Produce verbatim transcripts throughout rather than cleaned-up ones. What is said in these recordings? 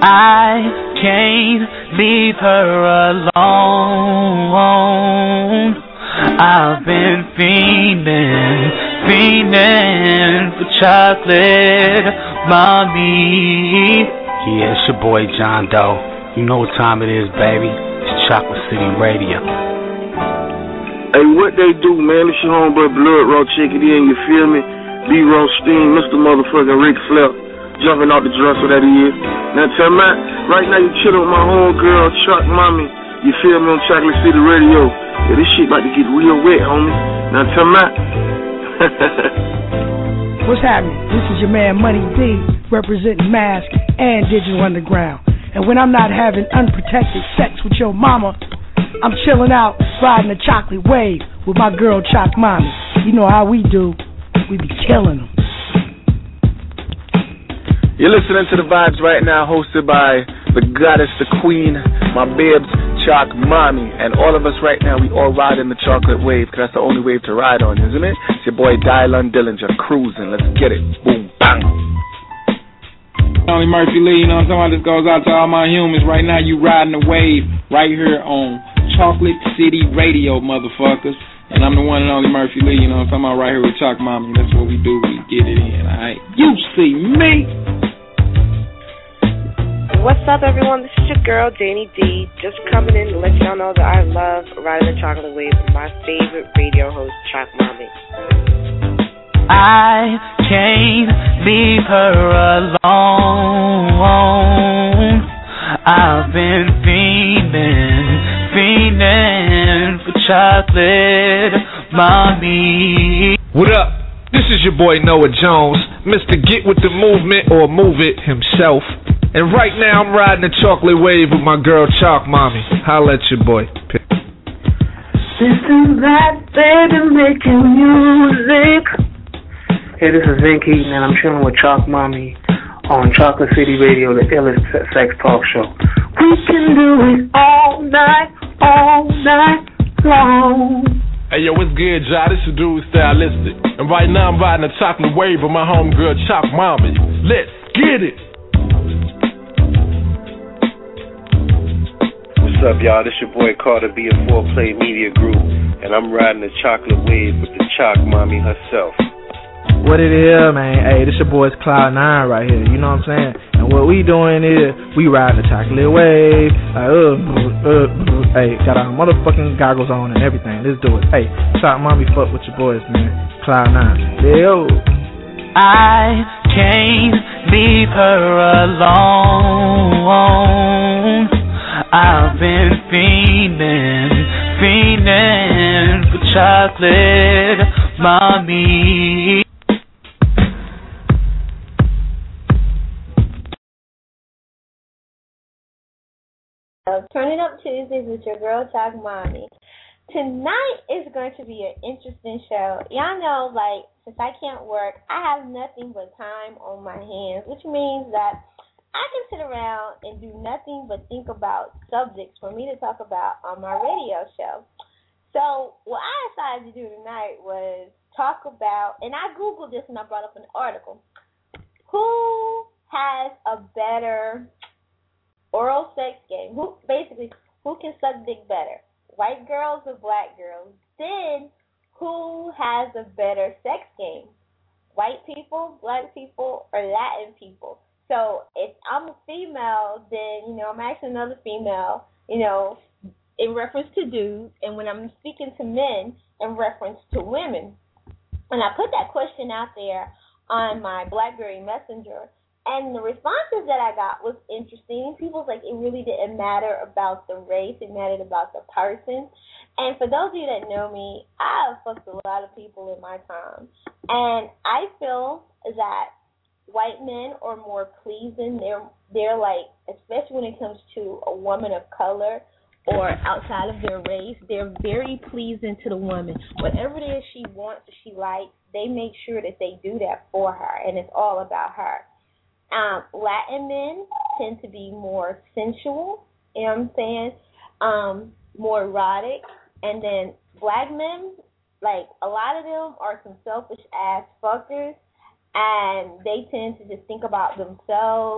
I can't leave her alone. I've been fiending, fiending for chocolate, mommy. Yeah, it's your boy John Doe. You know what time it is, baby. It's Chocolate City Radio. Hey, what they do, man? It's your homeboy Blood Raw Chicken in, you feel me? B. Roasteen, Mister Motherfucking Ric Flair, jumping out the dresser that he is. Now tell me, right now you chillin' with my homegirl, Chuck Mommy. You feel me on Chocolate City Radio? Yeah, this shit about to get real wet, homie. Now tell me. What's happening? This is your man Money D, representing Mask and Digital Underground. And when I'm not having unprotected sex with your mama, I'm chilling out, riding the chocolate wave with my girl Choc Mommy. You know how we do. We be killing them. You're listening to The Vibes right now, hosted by the goddess, the queen, my bibs, Choc Mommy. And all of us right now, we all ride in the chocolate wave, because that's the only wave to ride on, isn't it? It's your boy Dylan Dillinger, cruising. Let's get it. Boom, bang. Only Murphy Lee, you know what I'm talking about? This goes out to all my humans. Right now, you riding the wave right here on Chocolate City Radio, motherfuckers. And I'm the one and only Murphy Lee, you know what I'm talking about, right here with Choc Mommy. That's what we do, we get it in, alright? You see me! What's up, everyone? This is your girl, Janie D, just coming in to let y'all know that I love riding the chocolate wave with my favorite radio host, Choc Mommy. I can't leave her alone. I've been fiending, fiending for chocolate, mommy. What up? This is your boy Noah Jones, Mister Get With The Movement, or Move It himself. And right now I'm riding the chocolate wave with my girl Choc Mommy. Holla at your boy. This is that baby making music. Hey, this is Vin Keaton, and I'm chilling with Choc Mommy on Chocolate City Radio, the illest sex talk show. We can do it all night, all night long. Hey, yo, what's good, y'all? This is Dude Stylistic. And right now I'm riding the chocolate wave with my homegirl, Choc Mommy. Let's get it. What's up, y'all? This your boy Carter B of four Play Media Group, and I'm riding the chocolate wave with the Choc Mommy herself. What it is, man? Hey, this your boy's Cloud Nine right here. You know what I'm saying? And what we doing is we riding the chocolate wave. Like, uh, uh, uh, hey, got our motherfucking goggles on and everything. Let's do it. Hey, Choc Mommy, fuck with your boys, man. Cloud Nine. Yo. I can't leave her alone. I've been fiending, fiending for chocolate, mommy. Turn It Up Tuesdays with your girl, Choc Mommy. Tonight is going to be an interesting show. Y'all know, like, since I can't work, I have nothing but time on my hands, which means that I can sit around and do nothing but think about subjects for me to talk about on my radio show. So what I decided to do tonight was talk about, and I Googled this and I brought up an article, who has a better oral sex game? Who basically who can suck dick better? White girls or black girls? Then who has a better sex game? White people, black people, or Latin people? So if I'm a female, then, you know, I'm asking another female, you know, in reference to dudes, and when I'm speaking to men, in reference to women. And I put that question out there on my BlackBerry Messenger, and the responses that I got was interesting. People was like, it really didn't matter about the race, it mattered about the person. And for those of you that know me, I've fucked a lot of people in my time. And I feel that white men are more pleasing. They're they're like, especially when it comes to a woman of color or outside of their race, they're very pleasing to the woman. Whatever it is she wants or she likes, they make sure that they do that for her, and it's all about her. Um, Latin men tend to be more sensual, you know what I'm saying, um, more erotic, and then black men, like, a lot of them are some selfish ass fuckers, and they tend to just think about themselves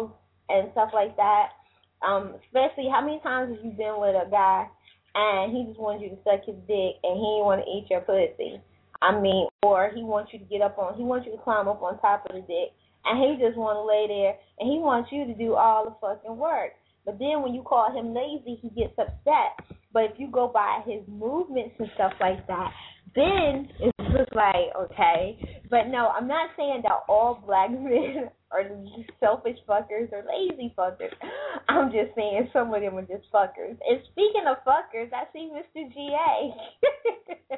and stuff like that. Um, especially, how many times have you been with a guy and he just wants you to suck his dick and he didn't want to eat your pussy? I mean, or he wants you to get up on, he wants you to climb up on top of the dick, and he just want to lay there, and he wants you to do all the fucking work. But then when you call him lazy, he gets upset. But if you go by his movements and stuff like that, then it's just like, okay. But no, I'm not saying that all black men are selfish fuckers or lazy fuckers. I'm just saying some of them are just fuckers. And speaking of fuckers, I see Mister G A.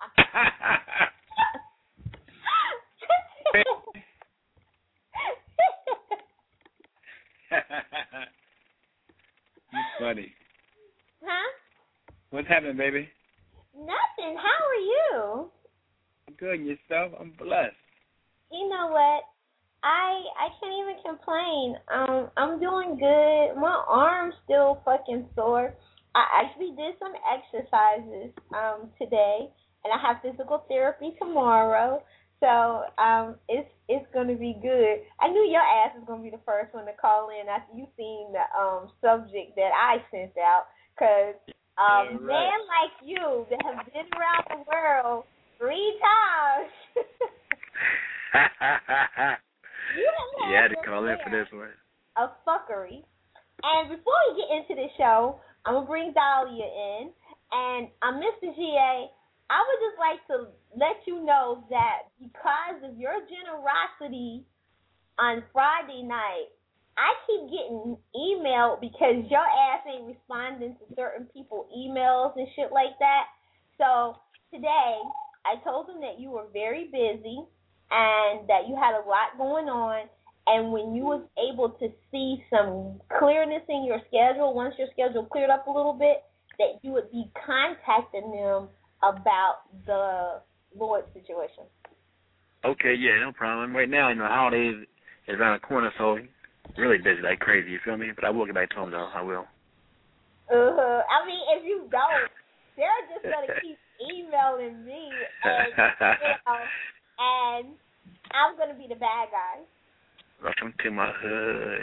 You funny. Huh? What's happening, baby? Nothing. How are you? I'm good. And yourself? I'm blessed. You know what? I I can't even complain. Um, I'm doing good. My arm's still fucking sore. I actually did some exercises um today, and I have physical therapy tomorrow. So um, it's it's gonna be good. I knew your ass was gonna be the first one to call in after you seen the um subject that I sent out, cause um, yeah, right. men like you that have been around the world three times. You have you had to call in for this one. Of fuckery. And before we get into the show, I'm gonna bring Dahlia in, and um, Mister G A, I would just like to let you know that because of your generosity on Friday night, I keep getting emailed because your ass ain't responding to certain people emails and shit like that. So today, I told them that you were very busy and that you had a lot going on, and when you was able to see some clearness in your schedule, once your schedule cleared up a little bit, that you would be contacting them about the Lloyd situation. Okay, yeah, no problem. Right now, you know, holidays is around the corner, so really busy like crazy, you feel me? But I will get back to him, though. I will. Uh-huh. I mean, if you don't, they're just going to keep emailing me, and, you know, and I'm going to be the bad guy. Welcome to my hood.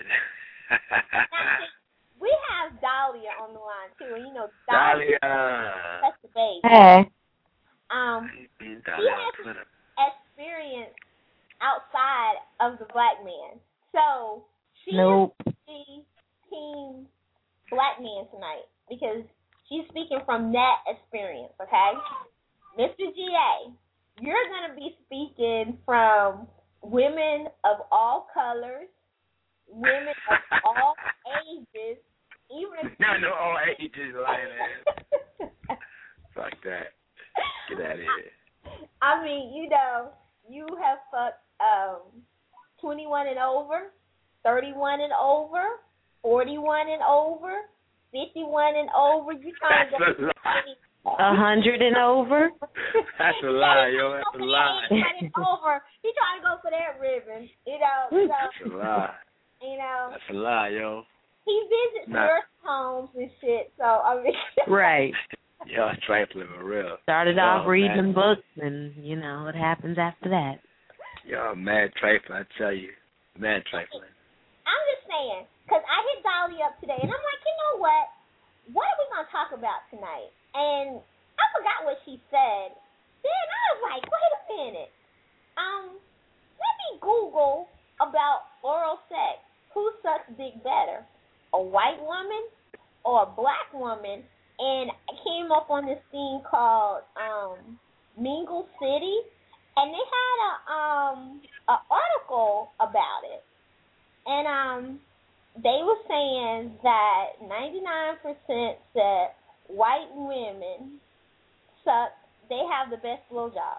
Now, we have Dahlia on the line, too, and, you know, Dahlia, Dahlia. That's the baby. Hey. Um, She has experience outside of the black man. So, she nope. is the team black man tonight because she's speaking from that experience, okay? Mister G A, you're going to be speaking from women of all colors, women of all ages, even if no, no, all ages, lying ass. Fuck that. Get out of here. I mean, you know, you have fucked um, twenty-one and over, thirty-one and over, forty-one and over, fifty-one and over. You trying to go a hundred and over? That's a lie, yo. That's a lie. And over. He trying to go for that ribbon. You know. So, That's a lie. You know. That's a lie, yo. He visits Not. nurse homes and shit. So I mean. Right. Yo, trifling for real. Started yo, off reading man. books, and you know what happens after that. Yo, mad trifling, I tell you. Mad trifling. I'm just saying, because I hit Dolly up today, and I'm like, you know what? What are we going to talk about tonight? And I forgot what she said. Then I was like, wait a minute. Um, let me Google about oral sex. Who sucks dick better? A white woman or a black woman? And I came up on this thing called um, Mingle City, and they had a um an article about it. And um, they were saying that ninety-nine percent said white women suck, they have the best blowjobs.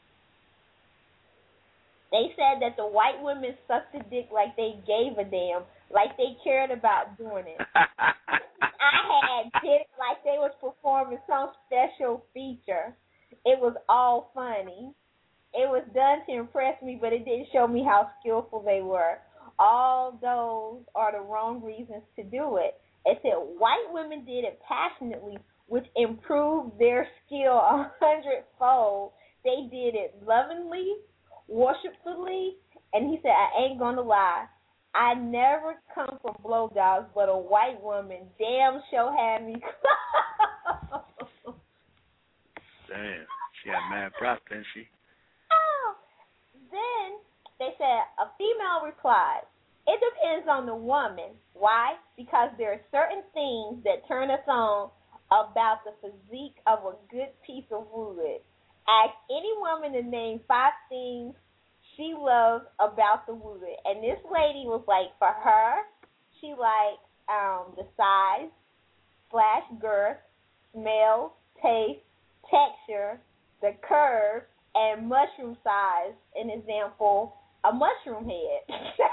They said that the white women sucked the dick like they gave a damn, like they cared about doing it. I had did it like they was performing some special feature. It was all funny. It was done to impress me, but it didn't show me how skillful they were. All those are the wrong reasons to do it. It said white women did it passionately, which improved their skill a hundredfold. They did it lovingly, worshipfully, and he said, I ain't gonna lie, I never come from blowjobs, but a white woman damn sure had me close. Damn, she got mad props, didn't she? Oh. Then they said a female replied, "It depends on the woman. Why? Because there are certain things that turn us on about the physique of a good piece of wood. Ask any woman to name five things she loves about the wood." And this lady was like, for her, she liked um, the size slash girth, smell, taste, texture, the curve, and mushroom size. An example, a mushroom head.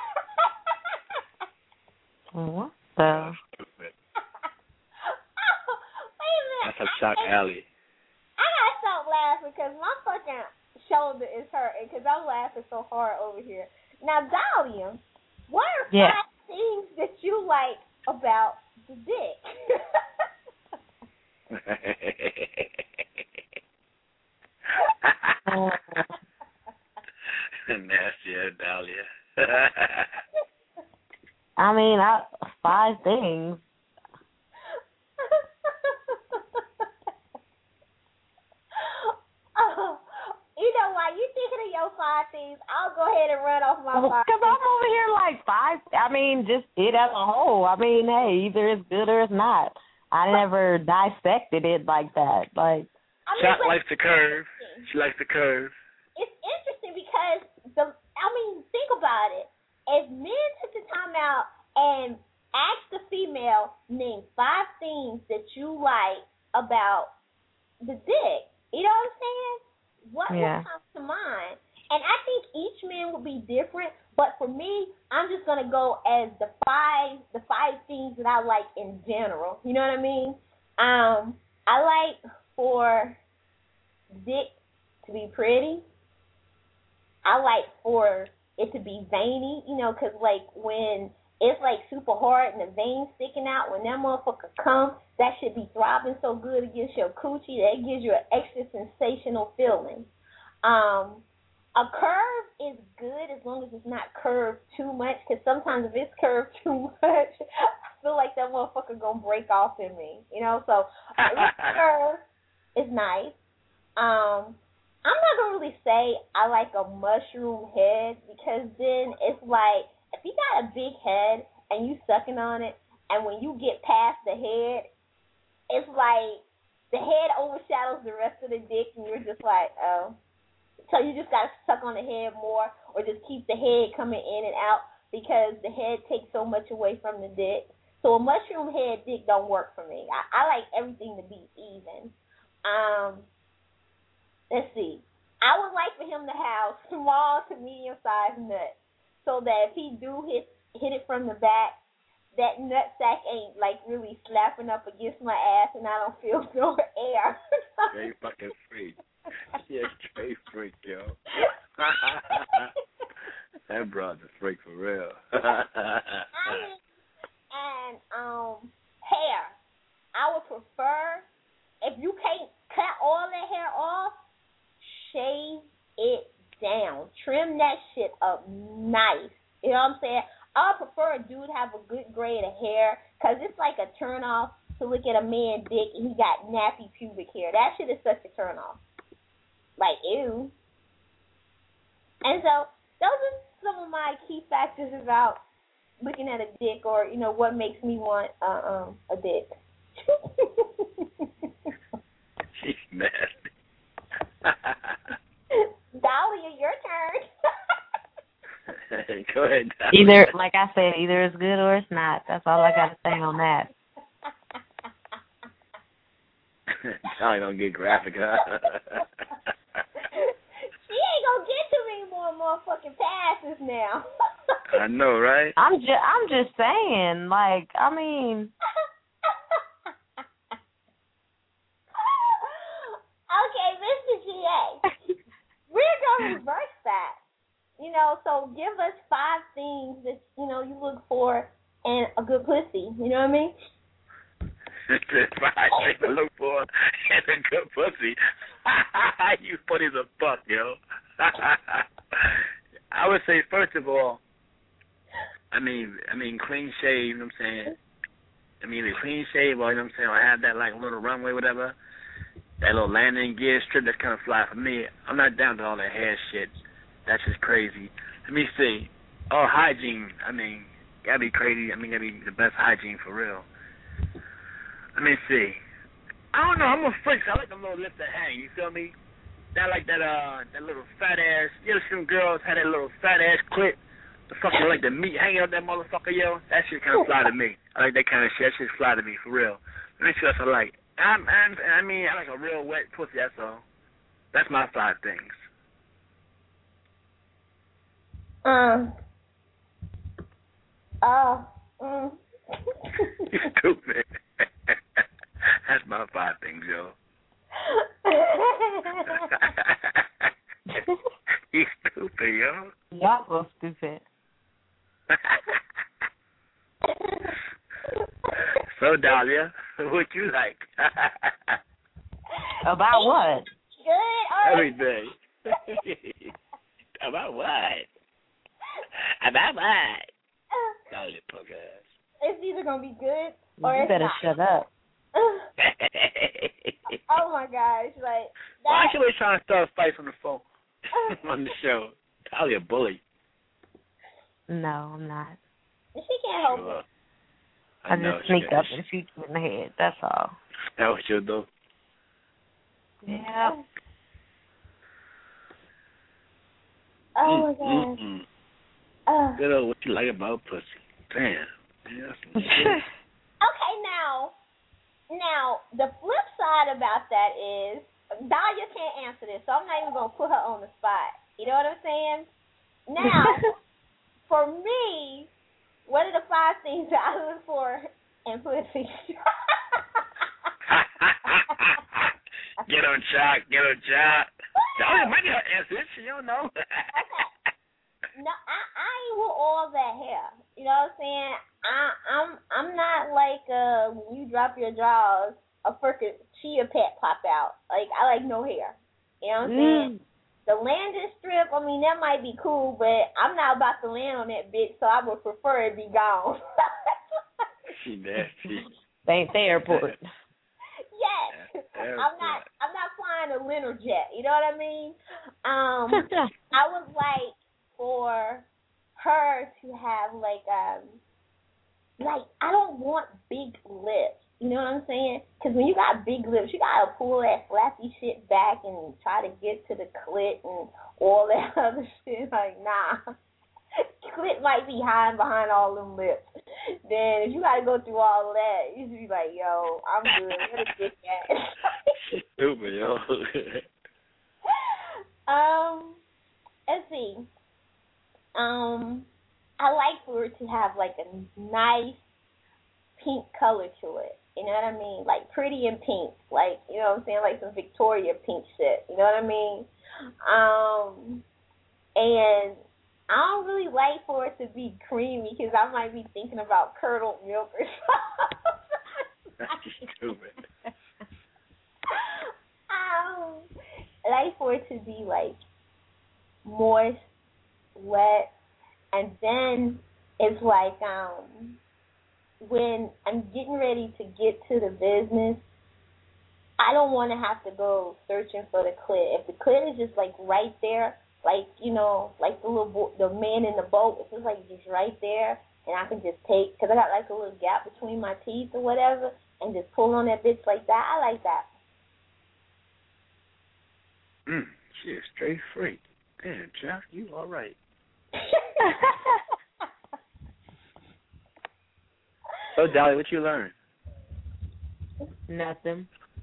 What the? Stupid. Oh, wait a minute. That's a shock alley. I gotta stop laughing because my fucking shoulder is hurting because I'm laughing so hard over here. Now, Dahlia, what are Yeah. five things that you like about the dick? Nasty ass Dahlia. I mean, I, five things. Oh, you know why you thinking of your five things? I'll go ahead and run off my five. Because I'm over here like five. I mean, just it as a whole. I mean, hey, either it's good or it's not. I never dissected it like that. Like, I mean, Chuck likes the curve. She likes the curve. It's interesting because the. I mean, think about it. If men took the time out and asked the female, name five things that you like about the dick, you know what I'm saying? What yeah. would come to mind? And I think each man will be different, but for me, I'm just gonna go as the five the five things that I like in general. You know what I mean? Um, I like for dick to be pretty. I like for it to be veiny, you know, because, like, when it's, like, super hard and the veins sticking out, when that motherfucker comes, that should be throbbing so good against your coochie that it gives you an extra sensational feeling. Um, a curve is good as long as it's not curved too much, because sometimes if it's curved too much, I feel like that motherfucker going to break off in me, you know? So a curve is nice. Um... I'm not going to really say I like a mushroom head because then it's like if you got a big head and you sucking on it and when you get past the head, it's like the head overshadows the rest of the dick and you're just like, oh. So you just got to suck on the head more or just keep the head coming in and out because the head takes so much away from the dick. So a mushroom head dick don't work for me. I, I like everything to be even. Um... Let's see. I would like for him to have small to medium-sized nuts so that if he do hit hit it from the back, that nut sack ain't, like, really slapping up against my ass and I don't feel no air. Straight fucking freak. Yeah, straight freak, yo. That broad's a freak for real. And, um, hair. I would prefer, if you can't cut all that hair off, shave it down. Trim that shit up nice. You know what I'm saying? I would prefer a dude have a good grade of hair because it's like a turn off to look at a man dick and he got nappy pubic hair. That shit is such a turn off. Like, ew. And so those are some of my key factors about looking at a dick or, you know, what makes me want uh, um, a dick. She's nasty. Dahlia, your turn. Go ahead, Dahlia. Either, like I said, either it's good or it's not. That's all I got to say on that. Dahlia don't get graphic, huh? She ain't gonna get too many more motherfucking passes now. I know, right? I'm just, I'm just saying, like, I mean. Okay, Mister G A, we're going to reverse that. You know, so give us five things that, you know, you look for in a good pussy. You know what I mean? Five things to look for in a good pussy. You funny as a fuck, yo. I would say, first of all, I mean, I mean, clean shave. You know what I'm saying? I mean, a clean shave, or you know what I'm saying, or have that like little runway, whatever. That little landing gear strip, that's kind of fly for me. I'm not down to all that hair shit. That's just crazy. Let me see. Oh, hygiene. I mean, gotta be crazy. I mean, gotta be the best hygiene for real. Let me see. I don't know. I'm a freak. So I like them little lips that hang. You feel me? That like that uh that little fat ass. You know, some girls had that little fat ass clit. The fucking like the meat hanging out that motherfucker, yo. That shit kind of fly to me. I like that kind of shit. That shit fly to me for real. Let me see what else I like. I'm, I'm, I mean, I like a real wet pussy. That's all. That's my five things. Um. Oh. Mm. You stupid. That's my five things, yo. You stupid, yo. Y'all so stupid. So, Dahlia, what you like? About what? Good. Everything. About what? About what? Dahlia, punk ass. It's either gonna be good or you it's better not. shut up. Oh my gosh, like that. Why are you always trying to start a fight from the phone on the show? Dahlia, a bully. No, I'm not. She can't help Sure. it. I, I just sneak up and shoot you in the head. That's all. That what you'll do. Yeah. Oh my god. Mm-mm. Uh. Good old what you like about pussy. Damn. Yeah, Okay, now, now the flip side about that is Dahlia can't answer this, so I'm not even gonna put her on the spot. You know what I'm saying? Now, for me, what are the five things that I look for in pussy? Get on Chuck, get on Chuck. Dahlia might not answer this, you don't know. No, I, I ain't with all that hair. You know what I'm saying? I, I'm I'm not like uh when you drop your jaws, a freaking chia pet pop out. Like I like no hair. You know what I'm mm. saying? The landing strip, I mean that might be cool, but I'm not about to land on that bitch, so I would prefer it be gone. She nasty. Thanks the airport. Yes. I'm not I'm not flying a Leonard jet, you know what I mean? Um I would like for her to have like um like I don't want big lips, you know what I'm saying? Because when you got big lips, you gotta pull that flappy shit back and try to get to the clit and all that other shit. Like nah, clit might be hiding behind all them lips. Then if you gotta go through all of that, you should be like, yo, I'm good. Where the dick at? Stupid, yo. um, let's see. Um, I like for it to have like a nice pink color to it. You know what I mean? Like pretty and pink. Like, you know what I'm saying? Like some Victoria pink shit. You know what I mean? Um, and I don't really like for it to be creamy because I might be thinking about curdled milk or something. That's stupid. um, I like for it to be like moist, wet, and then it's like um when I'm getting ready to get to the business, I don't want to have to go searching for the clit. If the clit is just like right there, like, you know, like the little bo- the man in the boat, it's just like just right there, and I can just take, because I got like a little gap between my teeth or whatever, and just pull on that bitch like that. I like that. Mm, she is straight freak. Damn, Chuck, you all right. So, Dolly, what you learn? Nothing.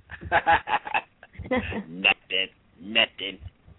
Nothing. Nothing.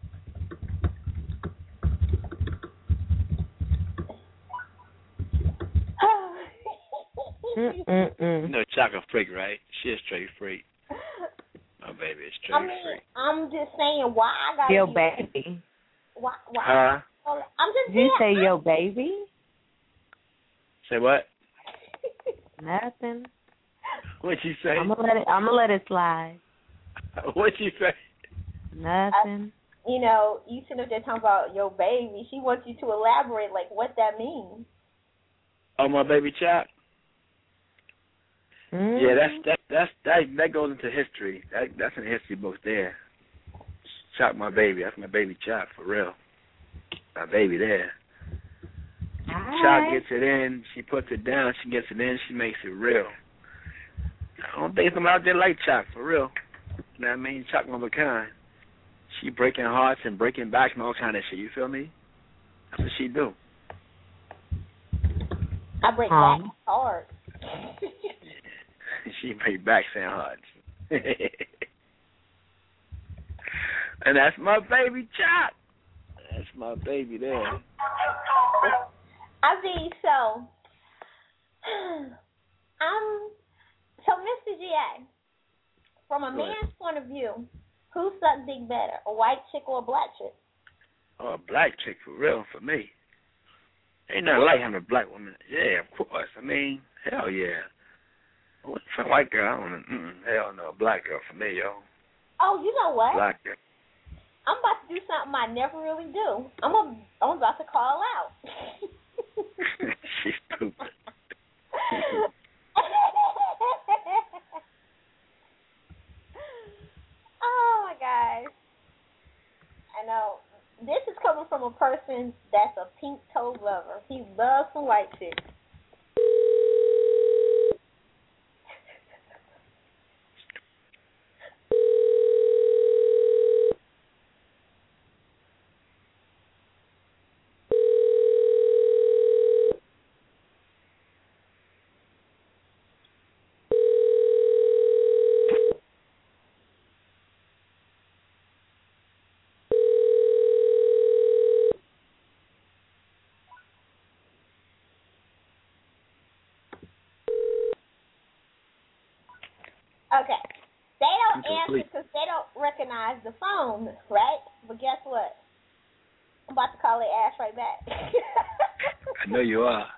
Mm-mm-mm. No, Chuck a freak, right? She a straight freak. My baby is straight I mean, freak. I'm just saying why I got Yo, be, baby. Why? Why? Huh? I'm just. Did you saying, say yo, baby? Say what? Nothing. What'd you say? I'm gonna let it. I'm gonna let it slide. What'd you say? Nothing. I, you know, you sitting up there talking about your baby. She wants you to elaborate, like what that means. Oh, my baby Chop. Mm-hmm. Yeah, that's that that's that that goes into history. That that's in the history books there. Chop my baby. That's my baby Chop for real. My baby there. All Chop right. gets it in. She puts it down. She gets it in. She makes it real. I don't think somebody out there like Chop for real. You know what I mean? Chop one of a kind. She breaking hearts and breaking backs and all kind of shit. You feel me? That's what she do. I break Um. back hard. She break backs and hearts. And that's my baby Chop. That's my baby there. I mean, so, um, so Mister G A, from a Go ahead. man's point of view, who sucked dick better, a white chick or a black chick? Oh, a black chick for real for me. Ain't nothing like having a black woman. Yeah, of course. I mean, hell yeah. What's a white girl? I don't know. Mm, hell no, a black girl for me, yo. Oh, you know what? Black girl. I'm about to do something I never really do. I'm a, I'm about to call out. She's stupid. Oh my gosh. I know. This is coming from a person that's a pink toe lover. He loves some white chicks. Okay. They don't answer because they don't recognize the phone, right? But guess what? I'm about to call their ass right back. I know you are.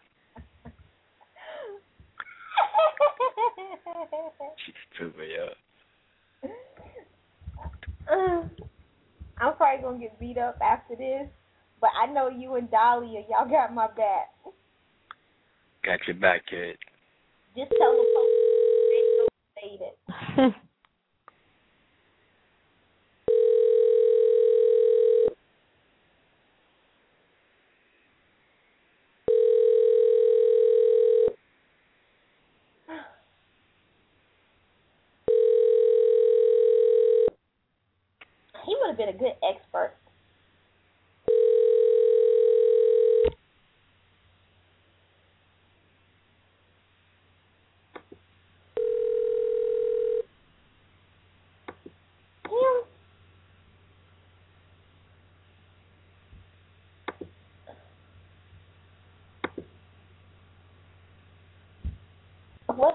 She's stupid, yo. I'm probably going to get beat up after this, but I know you and Dahlia, y'all got my back. Got your back, kid. Just tell the folks they don't state it. He would have been a good expert. What?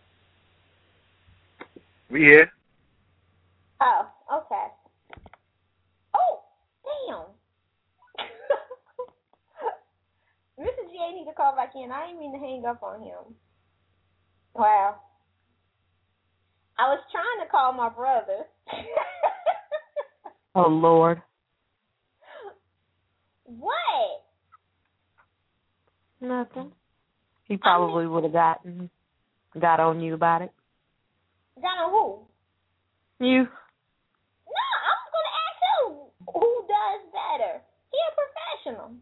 We here. Oh, okay. Oh, damn. Mister G A need to call back in. I didn't mean to hang up on him. Wow. I was trying to call my brother. Oh, Lord. What? Nothing. He probably would have gotten got on you about it. Got on who? You. No, I was going to ask him who does better. He a professional.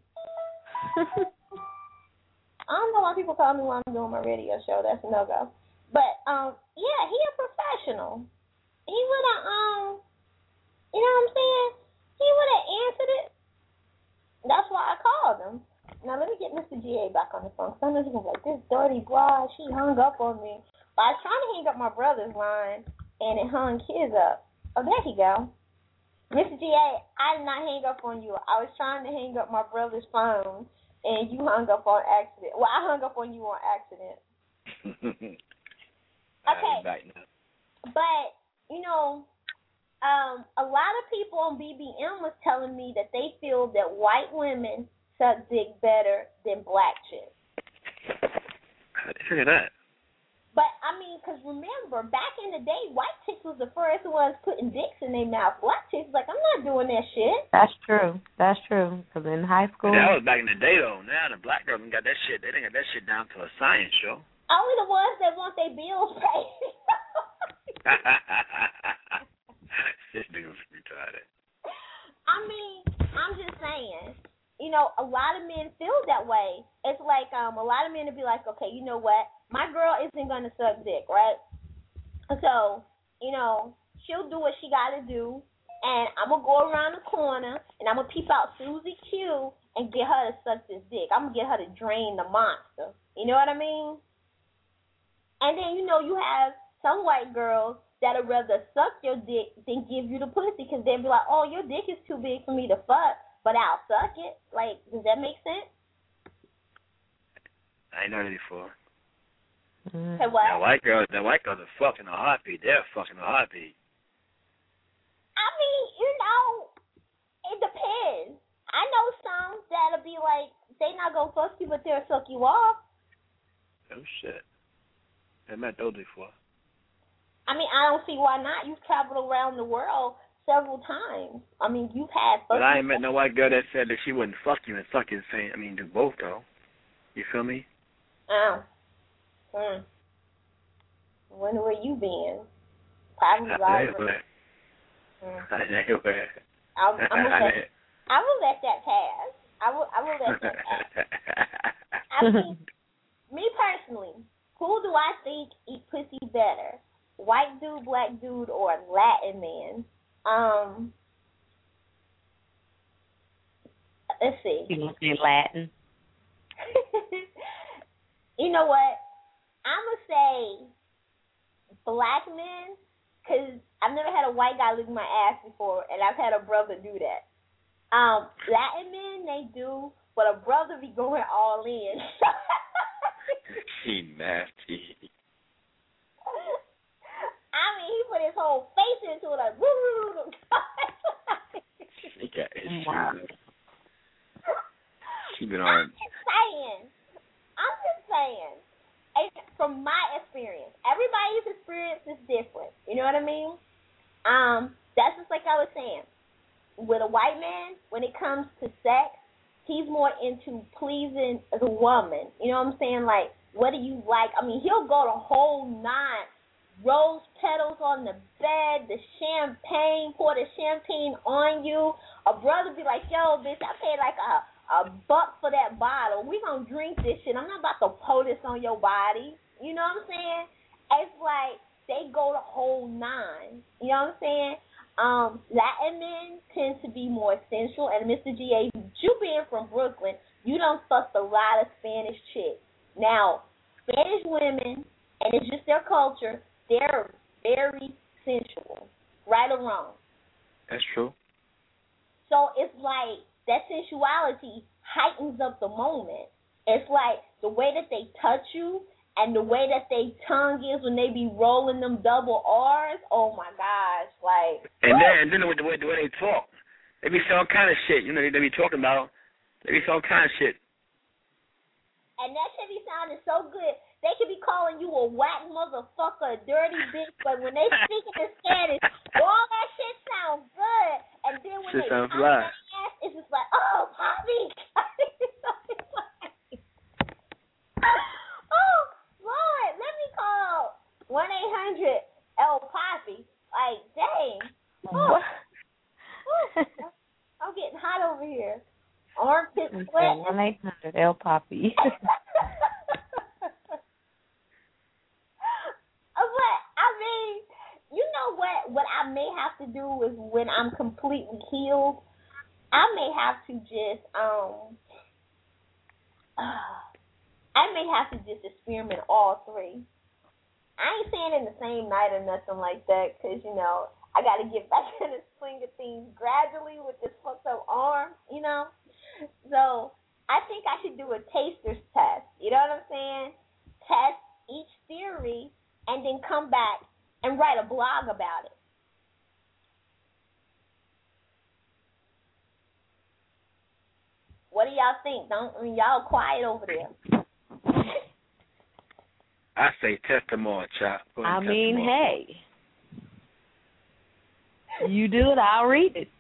I don't know why people call me when I'm doing my radio show. That's a no-go. But, um, yeah, he a professional. He would have, um, you know what I'm saying? He would have answered it. That's why I called him. Now, let me get Mister G A back on the phone. Because I know he's going to be like, this dirty broad, she hung up on me. But I was trying to hang up my brother's line, and it hung his up. Oh, there he go. Mister G A, I did not hang up on you. I was trying to hang up my brother's phone, and you hung up on accident. Well, I hung up on you on accident. Okay. But, you know, um, a lot of people on B B M was telling me that they feel that white women suck dick better than black chicks. Hear that? But, I mean, because remember, back in the day, white chicks was the first ones putting dicks in their mouth. Black chicks like, I'm not doing that shit. That's true. That's true. Because in high school. That was back in the day, though. Now the black girls got that shit. They didn't got that shit down to a science, yo. Only the ones that want their bills paid. This nigga's retarded. I mean, I'm just saying. You know, a lot of men feel that way. It's like um, a lot of men will be like, okay, you know what? My girl isn't going to suck dick, right? So, you know, she'll do what she got to do, and I'm going to go around the corner, and I'm going to peep out Susie Q and get her to suck this dick. I'm going to get her to drain the monster. You know what I mean? And then, you know, you have some white girls that'll rather suck your dick than give you the pussy because they'll be like, oh, your dick is too big for me to fuck. But I'll suck it. Like, does that make sense? I ain't heard it before. Mm. Hey, what? That white girl, that white girl's a fucking a heartbeat. They're fucking a heartbeat. I mean, you know, it depends. I know some that'll be like, they not gonna fuck you, but they'll suck you off. Oh shit. I met those before. I mean, I don't see why not. You've traveled around the world several times. I mean, you've had. But I ain't met no white girl that said that she wouldn't fuck you and suck you. Saying, I mean, do both though. You feel me? Oh. Hmm. Wonder where you been? Probably right. Hmm. I know where. I will let. I will let that pass. I will. I will let that pass. I mean, me personally, who do I think eat pussy better? White dude, black dude, or Latin man? Um, let's see. You want to say Latin? You know what? I'm going to say black men, because I've never had a white guy lick my ass before, and I've had a brother do that. Um, Latin men, they do, but a brother be going all in. She nasty. I mean, he put his whole face into it, like, woo, woo, woo. She got issues. Wow. She been on. I'm just saying. I'm just saying. From my experience, everybody's experience is different. You know what I mean? Um, that's just like I was saying. With a white man, when it comes to sex, he's more into pleasing the woman. You know what I'm saying? Like, what do you like? I mean, he'll go the whole nine. Rose petals on the bed, the champagne, pour the champagne on you. A brother be like, yo, bitch, I paid like a, a buck for that bottle. We gonna drink this shit. I'm not about to pour this on your body. You know what I'm saying? It's like they go the whole nine. You know what I'm saying? Um, Latin men tend to be more sensual. And Mister G A, you being from Brooklyn, you done fucked a lot of Spanish chicks. Now, Spanish women, and it's just their culture, they're very sensual, right or wrong. That's true. So it's like that sensuality heightens up the moment. It's like the way that they touch you and the way that they tongue is when they be rolling them double R's. Oh my gosh, like. And then, and then the way, the way they talk, they be saying all kind of shit. You know, they, they be talking about. They be saying all kind of shit. And that shit be sounding so good. They could be calling you a whack motherfucker, a dirty bitch, but when they speak in Spanish, all that shit sounds good. And then when shit they sounds talk fly. their ass, it's just like, oh, Poppy. Oh, Lord, let me call one eight hundred El Poppy. Like, dang. Oh. Oh. I'm getting hot over here. Armpit sweat. one eight hundred El Poppy. But, I mean, you know what? What I may have to do is when I'm completely healed, I may have to just, um, uh, I may have to just experiment all three. I ain't saying in the same night or nothing like that because, you know, I got to get back in the swing of things gradually with this fucked up arm, you know? So, I think I should do a taster's test. You know what I'm saying? Test each theory and then come back and write a blog about it. What do y'all think? Don't I mean, y'all quiet over there. I say test them all, Chop. Go ahead I and test mean, them all. hey. You do it, I'll read it.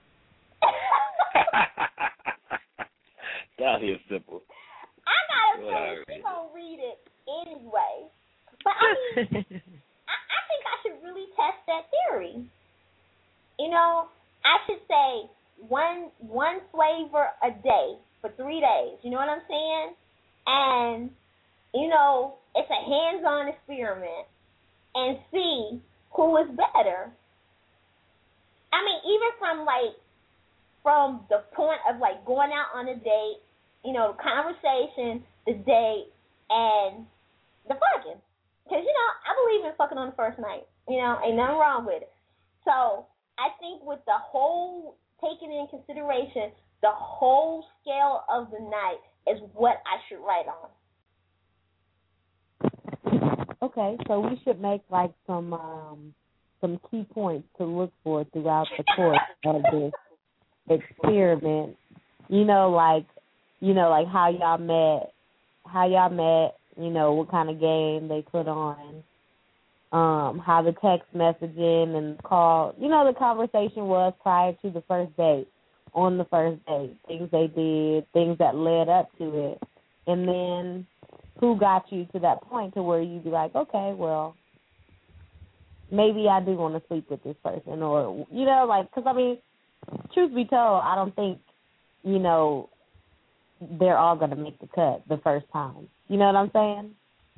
Down here simple. I gotta Well, say, I she's gonna read it anyway. But I mean, I, I think I should really test that theory. You know, I should say one one flavor a day for three days. You know what I'm saying? And you know, it's a hands-on experiment, and see who is better. I mean, even from like from the point of like going out on a date, you know, conversation, the date, and the fucking. Because, you know, I believe in fucking on the first night. You know, ain't nothing wrong with it. So I think with the whole, taking in consideration, the whole scale of the night is what I should write on. Okay, so we should make like some um, some key points to look for throughout the course of this experiment. You know, like you know, like how y'all met, how y'all met. You know, what kind of game they put on, um, how the text messaging and call, you know, the conversation was prior to the first date, on the first date, things they did, things that led up to it, and then who got you to that point to where you'd be like, okay, well, maybe I do want to sleep with this person, or, you know, like, because, I mean, truth be told, I don't think, you know, they're all going to make the cut the first time. You know what I'm saying?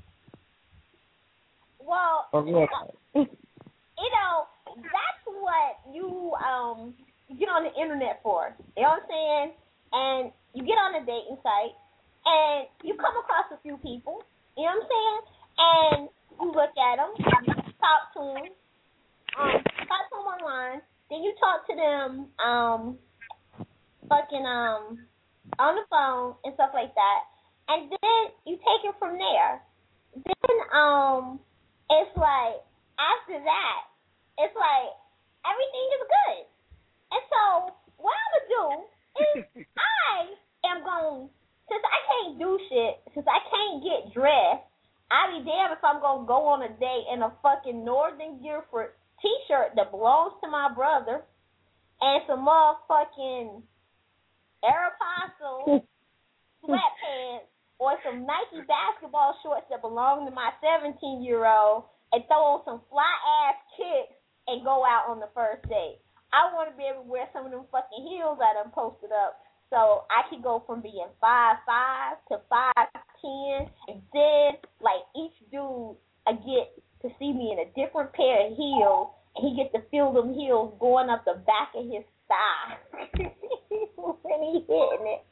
Well, or really? You know, that's what you um get on the internet for. You know what I'm saying? And you get on a dating site, and you come across a few people. You know what I'm saying? And you look at them, you talk to them, um, talk to them online. Then you talk to them, um, fucking um. on the phone and stuff like that, and then you take it from there. Then um, it's like after that, it's like everything is good. And so what I'm gonna do is I am going, since I can't do shit, since I can't get dressed, I'll be damned if I'm gonna go on a date in a fucking Northern Guilford t-shirt that belongs to my brother and some motherfucking Aeropostale sweatpants or some Nike basketball shorts that belong to my seventeen-year-old and throw on some fly-ass kicks and go out on the first date. I want to be able to wear some of them fucking heels I done posted up so I could go from being five five to five ten, and then, like, each dude I get to see me in a different pair of heels, and he gets to feel them heels going up the back of his thigh when he hitting it.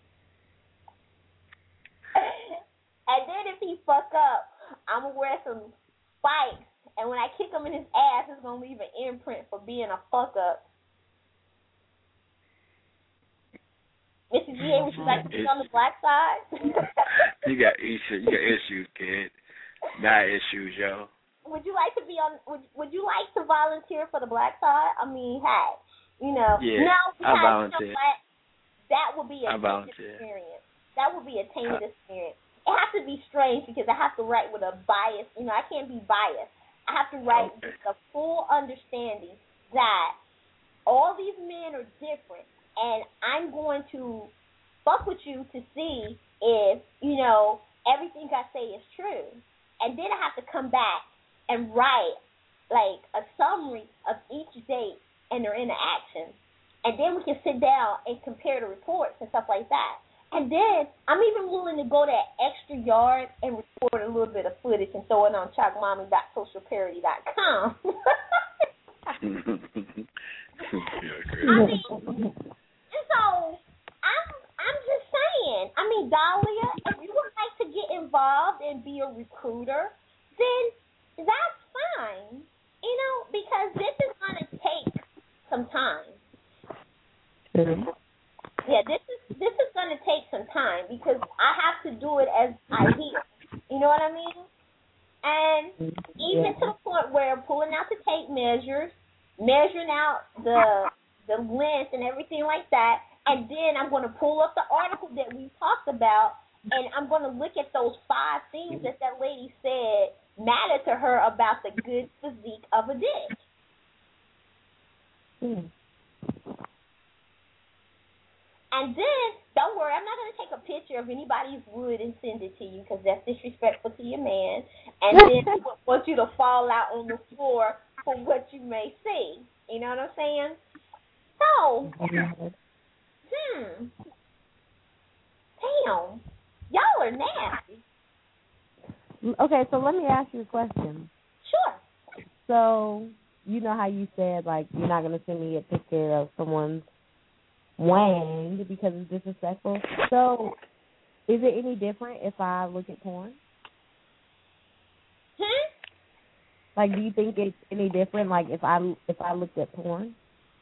And then if he fuck up, I'm going to wear some spikes, and when I kick him in his ass, it's going to leave an imprint for being a fuck up. Mister G A, would you like to be on the black side? You got issues, you got issues, kid. Not issues, yo. Would you like to be on? Would Would you like to volunteer for the black side? I mean, hey, you know, yeah, no, because I volunteer. You know what? That would be a I tainted volunteer. experience. That would be a tainted experience. It has to be strange because I have to write with a bias. You know, I can't be biased. I have to write okay. with a full understanding that all these men are different, and I'm going to fuck with you to see if, you know, everything I say is true. And then I have to come back and write, like, a summary of each date and their interaction. And then we can sit down and compare the reports and stuff like that. And then I'm even willing to go that extra yard and record a little bit of footage and throw it on chalk mommy dot social parody dot com. I mean, so I'm I'm just saying. I mean, Dahlia, if you would like to get involved and be a recruiter, then that's fine. You know, because this is gonna take some time. Mm-hmm. Yeah, this is this is gonna take some time because I have to do it as I heal. You know what I mean? And even to the point where pulling out the tape measures, measuring out the the length and everything like that, and then I'm gonna pull up the article that we talked about, and I'm gonna look at those five things that that lady said matter to her about the good physique of a dick. Hmm. And then, don't worry, I'm not going to take a picture of anybody's wood and send it to you because that's disrespectful to your man. And then I want you to fall out on the floor for what you may see. You know what I'm saying? So, hmm. Damn. Y'all are nasty. Okay, so let me ask you a question. Sure. So, you know how you said, like, you're not going to send me a picture of someone's wang because it's disrespectful. So, is it any different if I look at porn? Hmm? Like, do you think it's any different, like, if I if I looked at porn?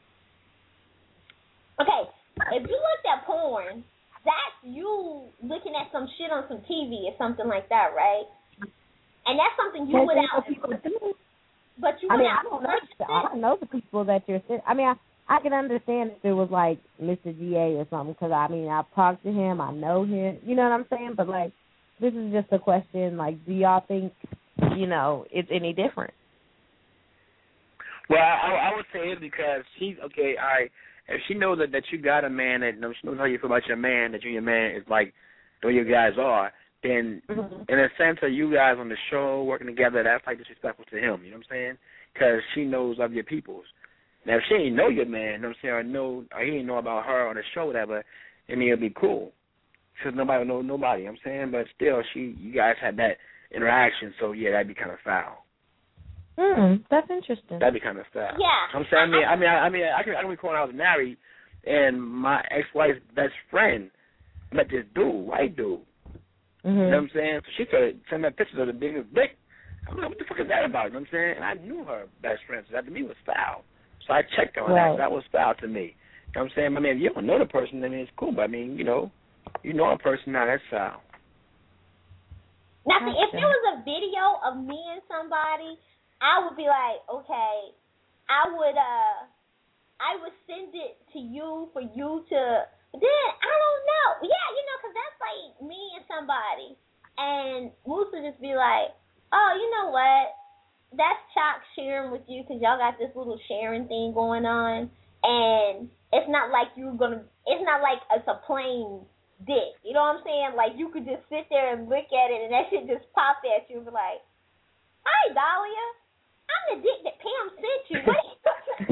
Okay, if you looked at porn, that's you looking at some shit on some T V or something like that, right? And that's something you would out. But you I mean, would I don't know. I don't know the people that you're. I mean, I. I can understand if it was like Mister G A or something, because I mean I've talked to him, I know him, you know what I'm saying. But like, this is just a question. Like, do y'all think, you know, it's any different? Well, I, I would say it's because she's okay. All right, if she knows that, that you got a man, that you know, she knows how you feel about your man, that you and your man is like the way you guys are, then mm-hmm. in a sense of you guys on the show working together, that's like disrespectful to him. You know what I'm saying? Because she knows of your peoples. Now, if she ain't know your man, you know what I'm saying, or, know, or he ain't know about her on the show, whatever, I mean, it'll be cool. Because nobody will know nobody, you know what I'm saying? But still, she, you guys had that interaction, so, yeah, that'd be kind of foul. Hmm, that's interesting. That'd be kind of foul. Yeah. I'm saying, I mean, I mean, I, I mean, I can, I can recall when I was married, and my ex-wife's best friend met this dude, white dude. Mm-hmm. You know what I'm saying? So she started sending me pictures of the biggest dick. I'm like, what the fuck is that about? You know what I'm saying? And I knew her best friend, so that to me was foul. So I checked on right. that. That was foul to me. You know what I'm saying? I mean, if you don't know the person, I mean, it's cool. But, I mean, you know, you know a person, now that's foul. Now, see, if there was a video of me and somebody, I would be like, okay, I would, uh, I would send it to you for you to, then, I don't know. Yeah, you know, because that's like me and somebody. And Moose would just be like, oh, you know what? That's Chalk sharing with you because y'all got this little sharing thing going on, and it's not like you're gonna. It's not like it's a plain dick. You know what I'm saying? Like you could just sit there and look at it, and that shit just pop at you and be like, "Hi, Dahlia, I'm the dick that Pam sent you." What are you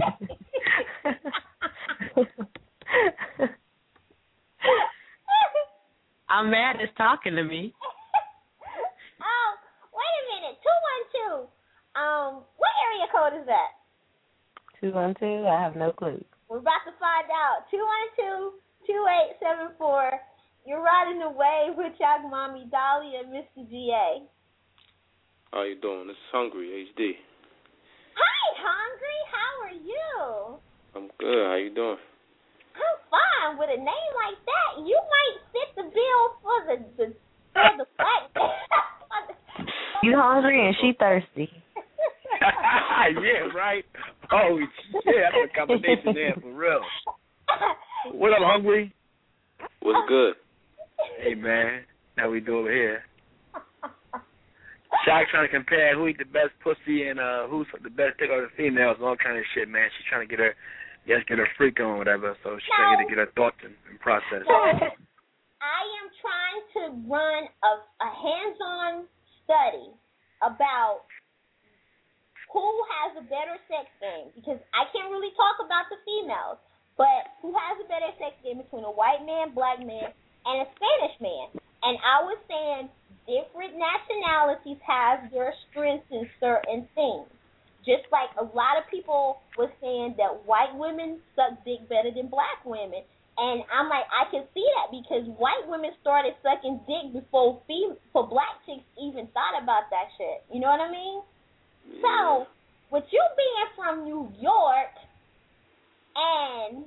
I'm mad it's talking to me. Oh, wait a minute, two one two. Um, what area code is that? two one two, I have no clue. We're about to find out. two one two, two eight seven four. You're riding away with Chalk Mommy, Dolly, and Mister G A. How you doing? This is Hungry, H D. Hi, Hungry. How are you? I'm good. How you doing? I'm fine. With a name like that, you might fit the bill for the, the for the black. You hungry and she thirsty. Yeah, right? Oh, shit, that's a combination there, for real. What up, Hungry? What's good? Hey, man, how we do over here? Chalk trying to compare who eat the best pussy and uh, who's the best pick of the females and all kind of shit, man. She's trying to get her, yes, get her freak on, whatever, so she's no. trying to get her thoughts and, and process. I am trying to run a, a hands-on study about who has a better sex game, because I can't really talk about the females, but who has a better sex game between a white man, black man, and a Spanish man. And I was saying different nationalities have their strengths in certain things. Just like a lot of people were saying that white women suck dick better than black women. And I'm like, I can see that because white women started sucking dick before fem- for black chicks even thought about that shit. You know what I mean? Yeah. So, with you being from New York and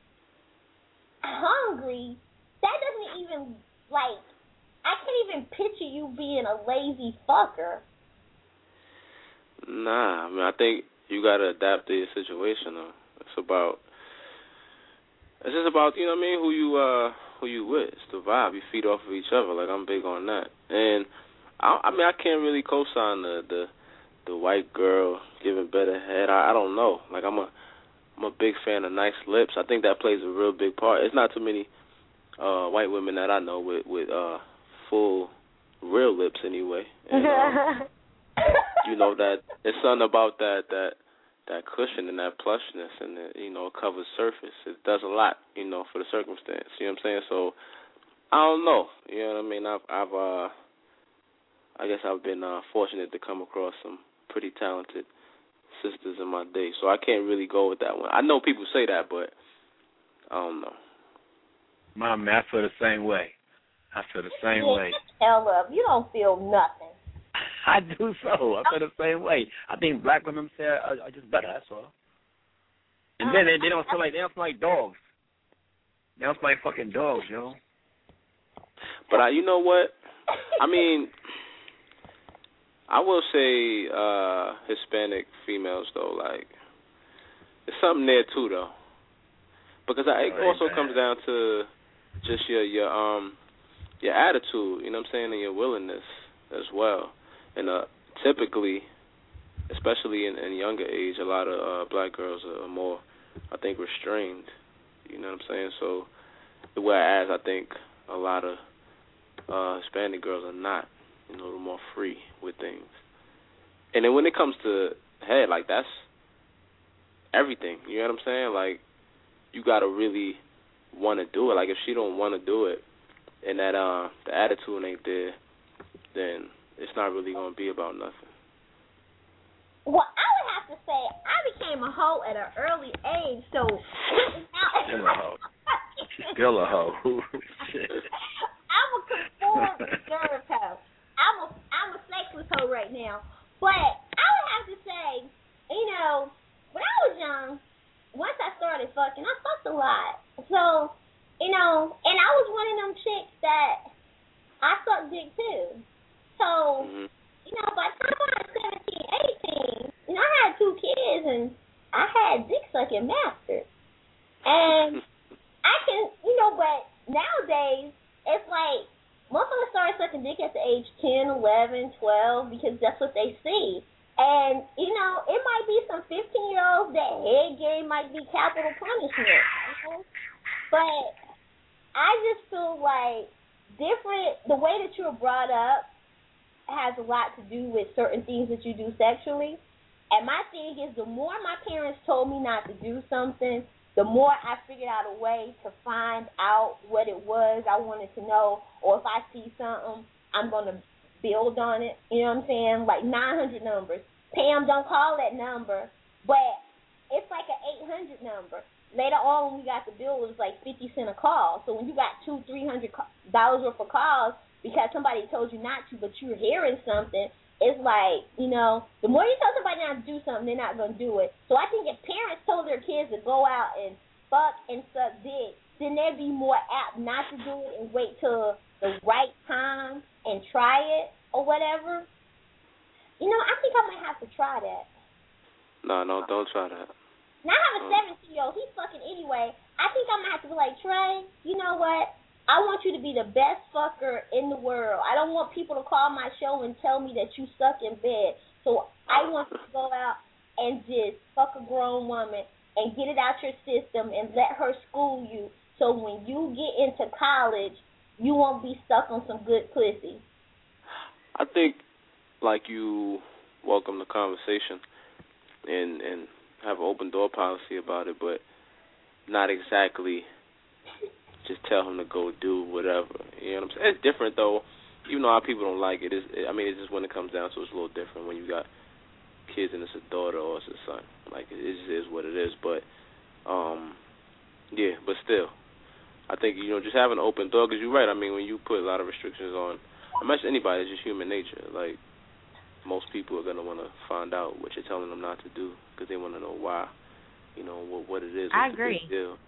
hungry, that doesn't even, like, I can't even picture you being a lazy fucker. Nah, I mean, I think you got to adapt to your situation, though. It's about, it's just about, you know what I mean, who you, uh, who you with. It's the vibe. You feed off of each other. Like, I'm big on that. And I, I mean, I can't really co-sign the the, the white girl giving better head. I, I don't know. Like I'm a I'm a big fan of nice lips. I think that plays a real big part. It's not too many uh, white women that I know with with uh, full real lips anyway. And, um, you know that there's something about that that that cushion and that plushness and the, you know, covers surface. It does a lot, you know, for the circumstance. You know what I'm saying? So I don't know. You know what I mean? I've I've uh I guess I've been uh, fortunate to come across some pretty talented sisters in my day. So I can't really go with that one. I know people say that, but I don't know. My man, I feel the same way. I feel the same yeah, way. Hell up. You don't feel nothing. I do so. I feel the same way. I think black women say are, are just better. That's all. And then they, they don't feel like they don't feel like dogs. They don't feel like fucking dogs, yo. But I, you know what? I mean, I will say uh, Hispanic females though, like there's something there too though, because I, it also comes down to just your your um your attitude. You know what I'm saying, and your willingness as well. And uh, typically, especially in, in younger age, a lot of uh, black girls are more, I think, restrained. You know what I'm saying? So, whereas I think a lot of uh, Hispanic girls are not, you know, they're more free with things. And then when it comes to head, like, that's everything. You know what I'm saying? Like, you got to really want to do it. Like, if she don't want to do it and that uh, the attitude ain't there, then it's not really going to be about nothing. Well, I would have to say I became a hoe at an early age, so still a hoe. Still a hoe. Shit. I'm a conformed reserved hoe. I'm a I'm a sexless hoe right now. But I would have to say, you know, when I was young, once I started fucking, I fucked a lot. So, you know, and I was one of them chicks that I sucked dick too. So, you know, by the time I was seventeen, eighteen, you know, I had two kids and I had dick sucking masters. And I can, you know, but nowadays, it's like, motherfuckers start sucking dick at the age ten, eleven, twelve because that's what they see. And, you know, it might be some fifteen-year-olds that head game might be capital punishment. You know? But I just feel like different, the way that you were brought up has a lot to do with certain things that you do sexually. And my thing is, the more my parents told me not to do something, the more I figured out a way to find out what it was I wanted to know, or if I see something, I'm going to build on it. You know what I'm saying? Like nine hundred numbers. Pam, don't call that number. But it's like an eight hundred number. Later on, when we got the bill, it was like fifty cents a call. So when you got two, three hundred dollars worth of calls because somebody told you not to, but you're hearing something, it's like, you know, the more you tell somebody not to do something, they're not going to do it. So I think if parents told their kids to go out and fuck and suck dick, then they'd be more apt not to do it and wait till the right time and try it or whatever. You know, I think I might have to try that. No, no, don't try that. Now I have a seventeen-year-old. He's fucking anyway. I think I'm going to have to be like, Trey, you know what? I want you to be the best fucker in the world. I don't want people to call my show and tell me that you suck in bed. So I want you to go out and just fuck a grown woman and get it out your system and let her school you so when you get into college, you won't be stuck on some good pussy. I think, like, you welcome the conversation and, and have an open door policy about it, but not exactly just tell him to go do whatever. You know what I'm saying? It's different, though. Even though our people don't like it, it's, I mean, it's just when it comes down to it, it's a little different when you got kids and it's a daughter or it's a son. Like, it just is what it is. But, um, yeah, but still, I think, you know, just having an open door, because you're right. I mean, when you put a lot of restrictions on, I mention anybody, it's just human nature. Like, most people are going to want to find out what you're telling them not to do because they want to know why, you know, what, what it is. I What's agree. The big deal.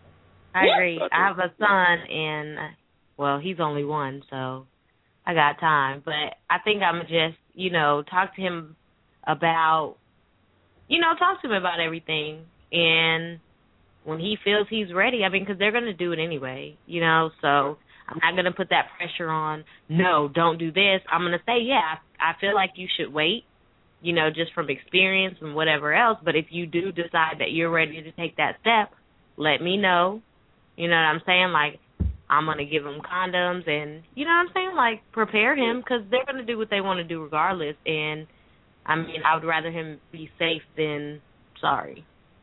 I agree. I have a son, and, well, he's only one, so I got time. But I think I'm just, you know, talk to him about, you know, talk to him about everything. And when he feels he's ready, I mean, because they're going to do it anyway, you know. So I'm not going to put that pressure on, no, don't do this. I'm going to say, yeah, I, I feel like you should wait, you know, just from experience and whatever else. But if you do decide that you're ready to take that step, let me know. You know what I'm saying? Like, I'm going to give him condoms and, you know what I'm saying? Like, prepare him because they're going to do what they want to do regardless. And, I mean, I would rather him be safe than sorry.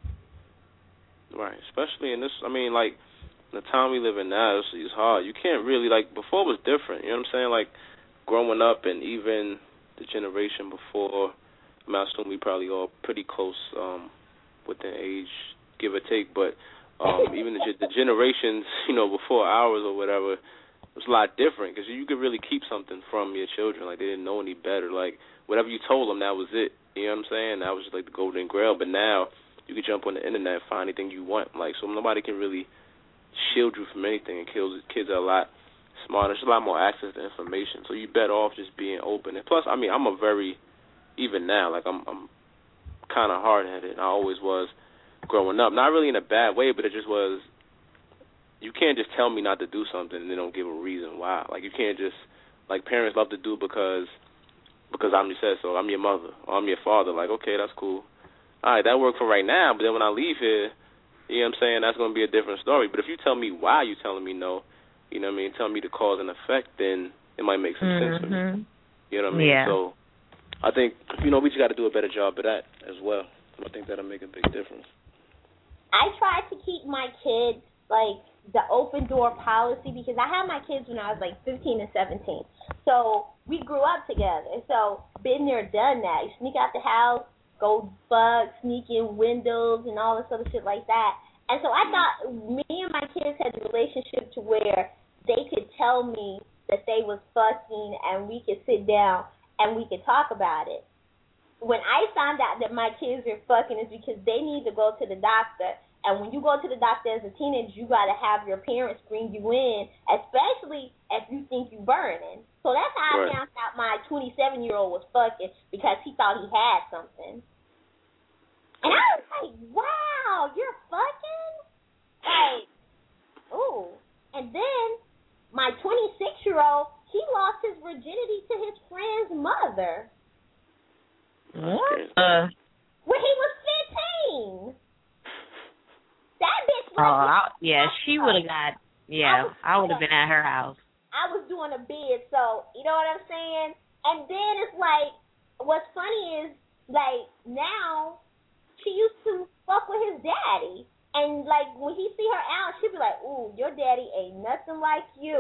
Right, especially in this, I mean, like, the time we live in now, it's, it's hard. You can't really, like, before it was different, you know what I'm saying? Like, growing up and even the generation before, I mean, I assume we probably all pretty close um, within age, give or take, but um, even the, the generations, you know, before ours or whatever, it was a lot different because you could really keep something from your children. Like, they didn't know any better. Like, whatever you told them, that was it. You know what I'm saying? That was just like the golden grail. But now you can jump on the internet and find anything you want. Like, so nobody can really shield you from anything. And kids, kids are a lot smarter. There's a lot more access to information. So you're better off just being open. And plus, I mean, I'm a very, even now, like, I'm, I'm kind of hard-headed. I always was growing up. Not really in a bad way, but it just was, you can't just tell me not to do something and they don't give a reason why. Like, you can't just, like, parents love to do because because I'm your said so. I'm your mother or I'm your father. Like, okay, that's cool. All right, that worked for right now, but then when I leave here, you know what I'm saying, that's going to be a different story. But if you tell me why you're telling me no, you know what I mean, tell me the cause and effect, then it might make some mm-hmm. sense to me. You know what I mean? Yeah. So I think, you know, we just got to do a better job of that as well. I think that'll make a big difference. I try to keep my kids, like, the open door policy because I had my kids when I was, like, fifteen and seventeen. So we grew up together. So been there, done that. You sneak out the house, go fuck, sneak in windows and all this other shit like that. And so I thought me and my kids had a relationship to where they could tell me that they was fucking and we could sit down and we could talk about it. When I found out that my kids are fucking is because they need to go to the doctor. And when you go to the doctor as a teenager, you got to have your parents bring you in, especially if you think you burning. So that's how right. I found out my twenty-seven-year-old was fucking because he thought he had something. And I was like, wow, you're fucking? Like, ooh. And then my twenty-six-year-old, he lost his virginity to his friend's mother. What? Uh, when he was fifteen. That bitch oh, I, yeah, she would have got, yeah, I would have been at her house. I was doing a bid, so, you know what I'm saying? And then it's like, what's funny is, like, now, she used to fuck with his daddy. And, like, when he see her out, she'd be like, ooh, your daddy ain't nothing like you.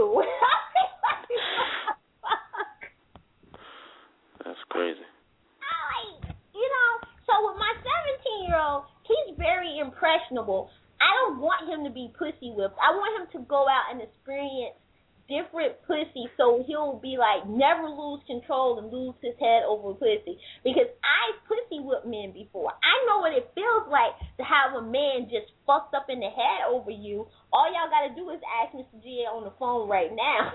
That's crazy. I like, you know, so with my seventeen-year-old, he's very impressionable. I don't want him to be pussy whipped. I want him to go out and experience different pussy so he'll be like, never lose control and lose his head over pussy. Because I pussy whipped men before. I know what it feels like to have a man just fucked up in the head over you. All y'all got to do is ask Mister G on the phone right now.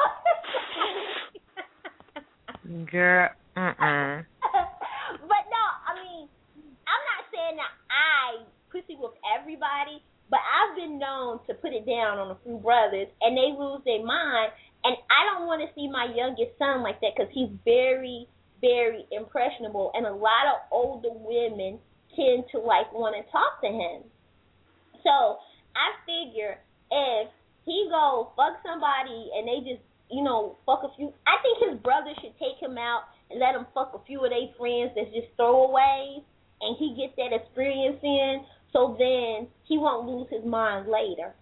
Girl, uh-uh. But no, I mean, I'm not saying that I pussy with everybody, but I've been known to put it down on a few brothers, and they lose their mind, and I don't want to see my youngest son like that because he's very, very impressionable, and a lot of older women tend to, like, want to talk to him. So I figure if he go fuck somebody and they just, you know, fuck a few, I think his brother should take him out and let him fuck a few of their friends that's just throwaways, and he gets that experience in, so then he won't lose his mind later.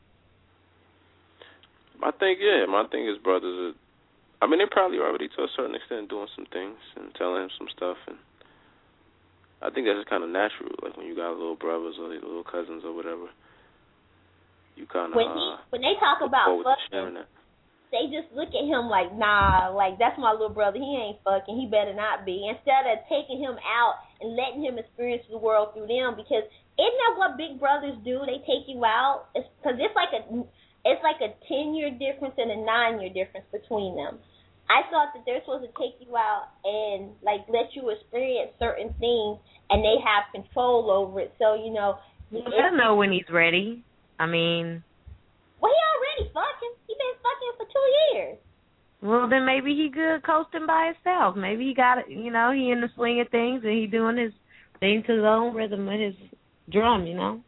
I think, yeah, I think his brothers are, I mean, they probably already to a certain extent doing some things and telling him some stuff, and I think that's just kind of natural, like when you got little brothers or little cousins or whatever, you kind of, when, he, uh, when they talk about fucking, they just look at him like, nah, like, that's my little brother. He ain't fucking. He better not be. Instead of taking him out and letting him experience the world through them, because isn't that what big brothers do? They take you out. It's because it's like a, it's like a ten-year difference and a nine-year difference between them. I thought that they're supposed to take you out and, like, let you experience certain things, and they have control over it. So, you know. I don't know when he's ready. I mean. Well, he already fucking. He been fucking for two years. Well, then maybe he good coasting by himself. Maybe he got it. You know, he in the swing of things and he doing his thing to his own rhythm with his drum. You know.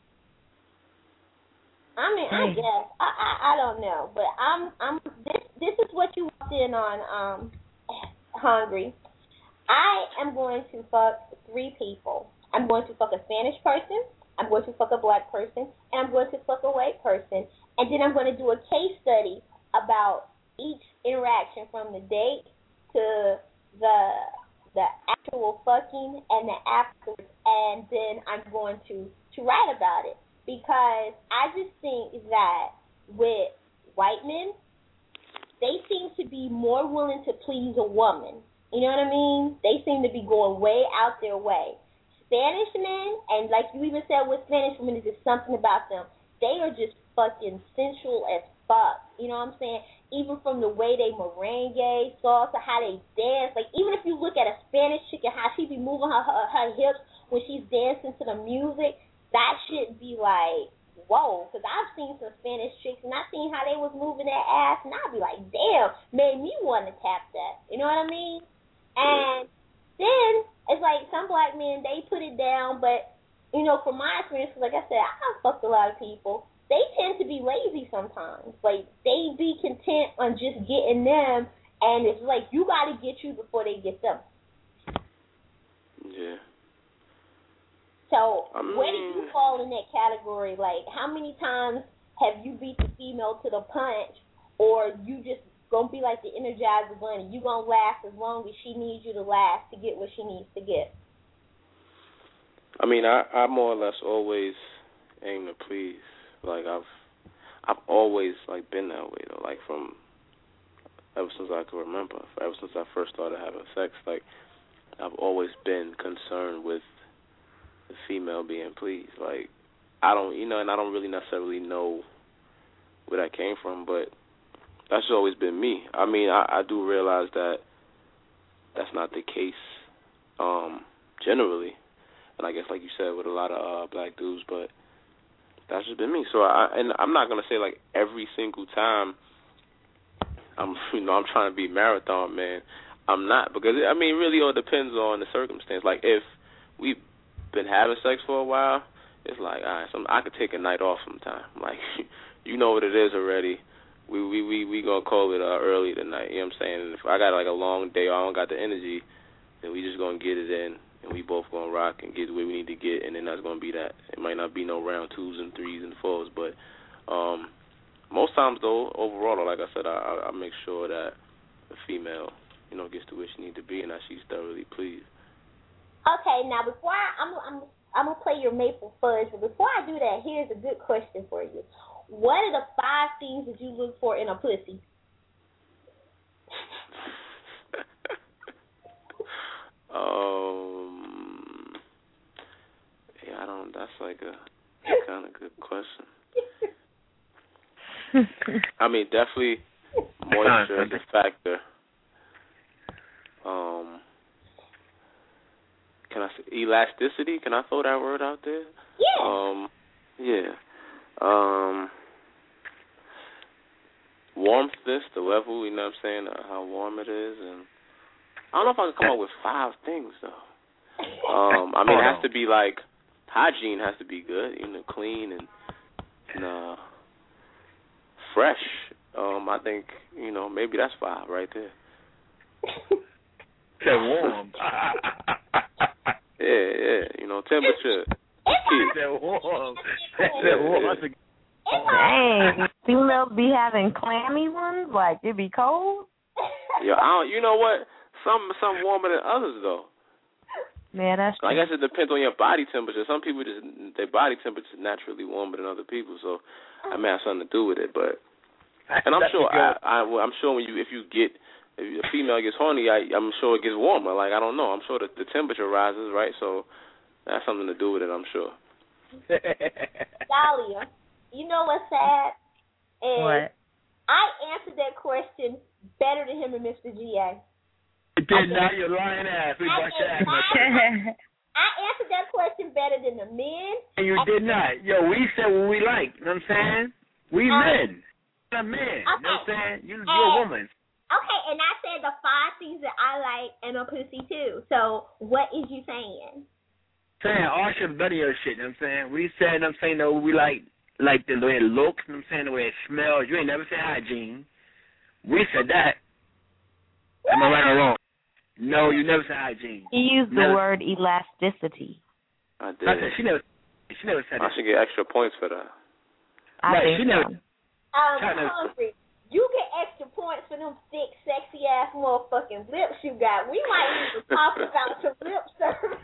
I mean, I guess I, I I don't know, but I'm I'm this this is what you walked in on, um, Hungry. I am going to fuck three people. I'm going to fuck a Spanish person. I'm going to fuck a black person, and I'm going to fuck a white person, and then I'm going to do a case study about each interaction from the date to the the actual fucking and the afterwards, and then I'm going to to write about it. Because I just think that with white men, they seem to be more willing to please a woman. You know what I mean? They seem to be going way out their way. Spanish men, and like you even said with Spanish women, there's just something about them. They are just fucking sensual as fuck. You know what I'm saying? Even from the way they merengue, salsa, how they dance. Like, even if you look at a Spanish chick and how she be moving her, her, her hips when she's dancing to the music, that should be like, whoa, because I've seen some Spanish chicks, and I've seen how they was moving their ass, and I'd be like, damn, made me want to tap that. You know what I mean? And then, it's like, some black men, they put it down, but, you know, from my experience, like I said, I've fucked a lot of people. They tend to be lazy sometimes. Like, they be content on just getting them, and it's like, you got to get you before they get them. Yeah. So, I mean, where do you fall in that category? Like, how many times have you beat the female to the punch, or you just gonna be like the Energizer Bunny? You gonna last as long as she needs you to last to get what she needs to get? I mean, I, I more or less always aim to please. Like, I've I've always, like, been that way, though. Like, from ever since I can remember, ever since I first started having sex, like, I've always been concerned with the female being pleased. Like, I don't, you know, and I don't really necessarily know where that came from, but that's always been me. I mean, I, I do realize that that's not the case um, generally, and I guess, like you said, with a lot of uh, black dudes, but that's just been me. So, I, and I'm not gonna say like every single time I'm, you know, I'm trying to be marathon man. I'm not, because I mean, it really all depends on the circumstance. Like, if we been having sex for a while, it's like, all right, so I could take a night off sometime. Like, you know what it is already. We we we we gonna call it uh, early tonight. You know what I'm saying? And if I got like a long day, or I don't got the energy, then we just gonna get it in, and we both gonna rock and get where we need to get, and then that's gonna be that. It might not be no round twos and threes and fours, but um, most times though, overall, like I said, I, I make sure that the female, you know, gets to where she need to be, and that she's thoroughly pleased. Okay, now before I, I'm I'm I'm gonna play your maple fudge, but before I do that, here's a good question for you. What are the five things that you look for in a pussy? um, yeah, I don't. That's like a kind of good question. I mean, definitely moisture is a factor. Um. Can I say elasticity? Can I throw that word out there? Yeah. Um, yeah. Um, warmth, this, the level, you know what I'm saying, uh, how warm it is. And I don't know if I can come up with five things, though. Um, I mean, it has to be like, hygiene has to be good, you know, clean and, and uh, fresh. Um, I think, you know, maybe that's five right there. They're warm. Yeah, yeah, you know, temperature. They're warm. They're warm. Dang, females be having clammy ones, like it be cold. Yo, I don't, you know what? Some some warmer than others though. Man, that's. I guess it depends on your body temperature. Some people just their body temperature is naturally warmer than other people, so that may have something to do with it. But and I'm sure I, I I'm sure when you if you get if a female gets horny, I, I'm sure it gets warmer. Like, I don't know. I'm sure that the temperature rises, right? So that's something to do with it, I'm sure. Dahlia, you know what's sad? And what? I answered that question better than him and Mister G A. You did not, you lying ass. We I, bust your ass. I answered that question better than the men. And you did not. Yo, we said what we like. You know what I'm saying? We um, men. a man. Okay. You know what I'm saying? You, you're a woman. Okay, and I said the five things that I like and a pussy too. So what is you saying? Saying all shit better your shit, you know what I'm saying? We said, you know what I'm saying, though, we like like the way it looks, you know what I'm saying, the way it smells. You ain't never said hygiene. We said that. Am I right or wrong? No, you never said hygiene. You used never. the word elasticity. I did. I said, she never she never said I that. should get extra points for that. I right, think she never so. Um, China. Hungry. You get extra points for them thick, sexy ass motherfucking lips you got. We might need to talk about your lip service.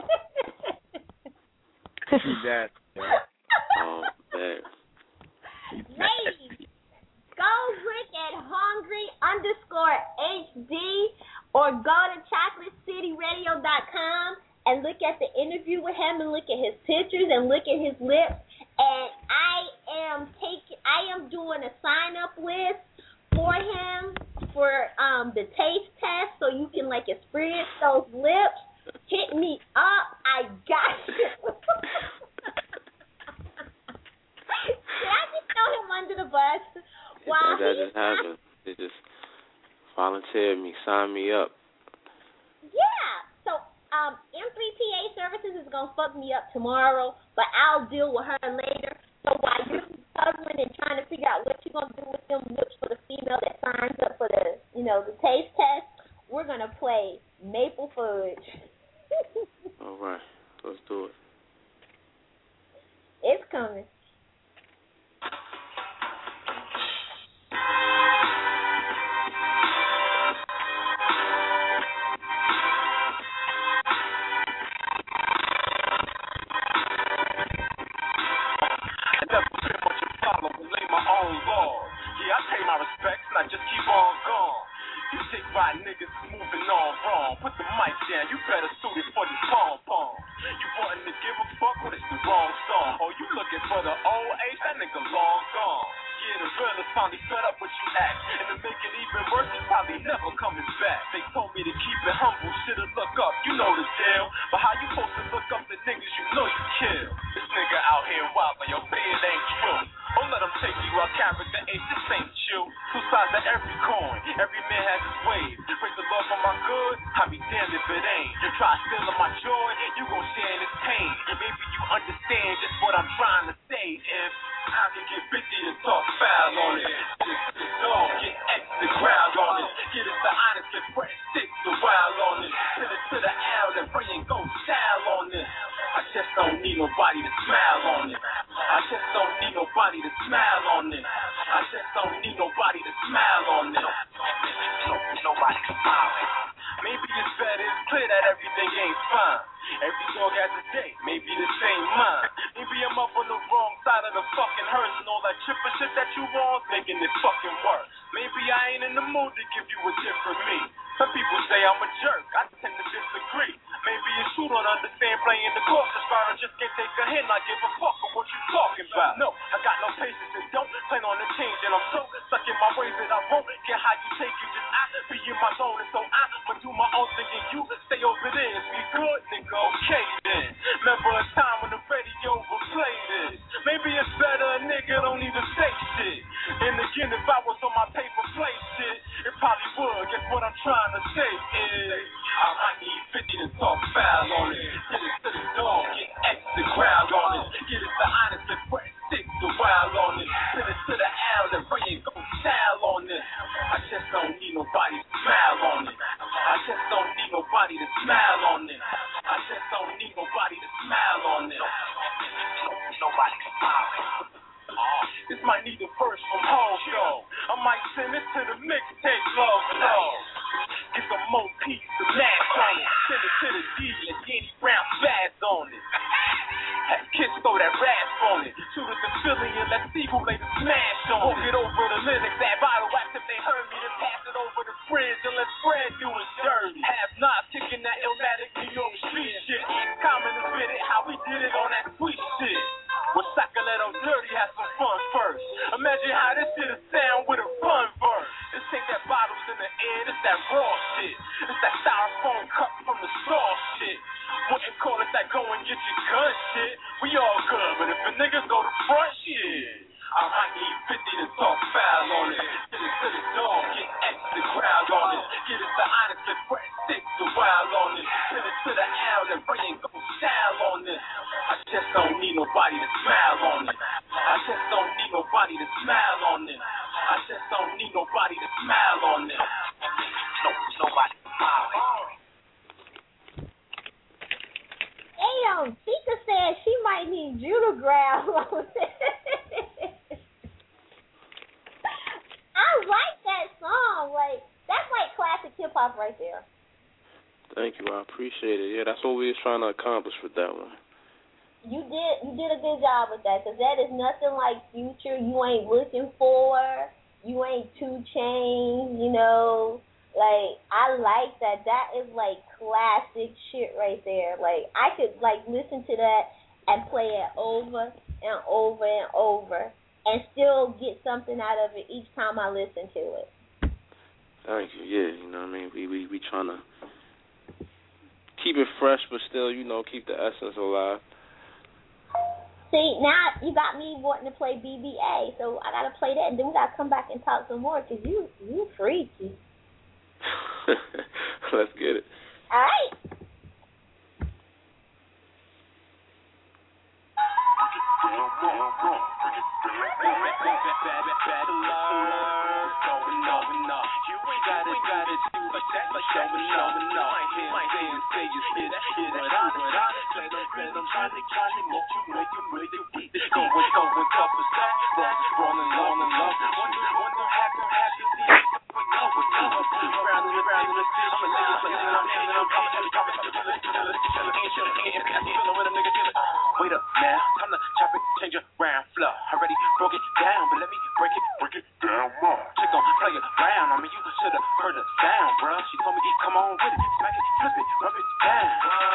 that. Oh, man. Ladies, go look at hungry underscore H D or go to chocolate city radio dot com and look at the interview with him and look at his pictures and look at his lips. And I am taking, I am doing a sign up list for him for um the taste test, so you can like experience those lips. Hit me up, I got you. Did I just throw him under the bus? Wow, that just happened. They just volunteered me, signed me up. Yeah. So um, M three P A Services is gonna fuck me up tomorrow, but I'll deal with her later. So while you're recovering and trying to figure out what you're gonna do with them lips for the female that signs up for the, you know, the taste test, we're gonna play Maple Fudge. All right, let's do it. It's coming. Yeah, I pay my respects and I just keep on going. You take by niggas moving on wrong. Put the mic down, you better suit it for this pom-pom. You wantin' to give a fuck, but it's the wrong song. Oh, you looking for the old age, that nigga long gone. Yeah, the realest finally fed up with you act. And to make it even worse, he's probably never coming back. They told me to keep it humble, shit'll look up, you know the deal. But how you supposed to look up the niggas you know you kill? This nigga out here wild, but your bed ain't true. Don't let them take you out, character ain't, this ain't you. Two sides of every coin, every man has his ways. Praise the Lord for my good, I be damned if it ain't. Try stealing my joy, you gon' share in this pain. Maybe you understand just what I'm trying to say. If I can get fifty to talk foul on it, just the dog, get extra ground on it. Get it to honest, get fresh sticks to wild on it. To the, to the L, and bring and go style on this. I just don't need nobody to smile on it. I just don't need nobody to smile on it. I just don't need nobody to smile on it. No, nobody smiling. Maybe it's better, it's clear that everything ain't fine. Every dog has a day, maybe this ain't mine. Maybe I'm up on the wrong side of the fucking hearse, and all that trippin' shit that you want, making it fucking worse. Maybe I ain't in the mood to give you a different me. Some people say I'm a jerk, I tend to disagree. Maybe it's you don't understand playing the cautious card, I just can't take a hint, I give a fuck of what you talking about. No, I got no patience and don't plan on the change, and I'm so stuck in my ways that I won't care how you take it. Just I be in my zone, and so I'ma do my own thing, and you stay over there. Is we good, nigga? Okay then. Remember a time when the radio would play this. Maybe it's better a nigga don't even say shit. And again, if I was on my paper play shit, it probably would. Guess what I'm trying to say is I might need fifty to talk foul on it. Get it to the dog, get extra ground on it. Get it to honest and fresh sticks to wild on it. Send it to the L and bring it go style on this. I just don't need nobody to smile on it. I just don't need nobody to smile on it. I just don't need nobody to smile on it. Nobody smiling. Oh, this might need a verse from home, though. I might send it to the mixtape, love, love. Get some more peace, the mask on it. Send it to the D and Danny Brown fast on it. Have Kiss throw that rasp on it. Shoot it to Philly and let's see who lay the smash on it. Walk it over the Linux, that bottle wax if they heard me. Then pass it over the fridge and let Fred do it dirty. Have not kicking that Illmatic New York street shit. Common is with it, how we did it on that sweet shit. Well, Sacaleto Dirty has some fun first. Imagine how this shit'll sound with a fun verse. This ain't that bottles in the air, this that raw shit. It's that styrofoam cup from the store shit. Wouldn't call it that go and get your gun shit. We all good, but if a nigga go to front shit, I might need fifty to talk foul songs. I like that song. Like, that's like classic hip hop right there. Thank you. I appreciate it. Yeah, that's what we was trying to accomplish with that one. You did you did a good job with that, because that is nothing like Future. You ain't looking for. You ain't Two Chainz, you know. Like, I like that. That is, like, classic shit right there. Like, I could, like, listen to that and play it over and over and over and still get something out of it each time I listen to it. Thank you. Yeah, you know what I mean? We, we, we trying to keep it fresh, but still, you know, keep the essence alive. See, now you got me wanting to play B B A, so I got to play that, and then we got to come back and talk some more, because you, you freaky. Let's get it. All right. Wait up now, time to chop it, change it round, flow. Already broke it down, but let me break it, break it down more. Chick gon' play it round, I mean you should've heard the sound, bruh. She told me, come on with it, smack it, flip it, rub it down.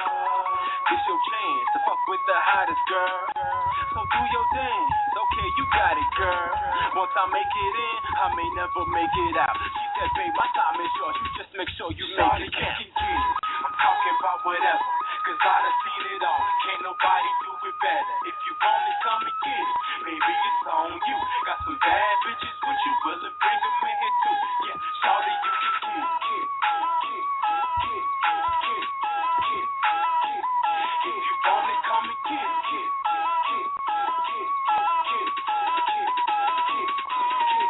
This your chance to fuck with the hottest girl. So do your dance, okay, you got it, girl. Once I make it in, I may never make it out. She said, babe, my time is yours, you just make sure you make it count. I'm talking about whatever, cause I done seen it all. Can't nobody do it better. If you want it, come and get it. Baby, it's on you. Got some bad bitches with you, will it bring them in here too? Yeah, shawty, you can get it, get it, get it, get it, get it, get it, get it. If you want it, come and get it, get it, get it, get it, get it, get it, get it.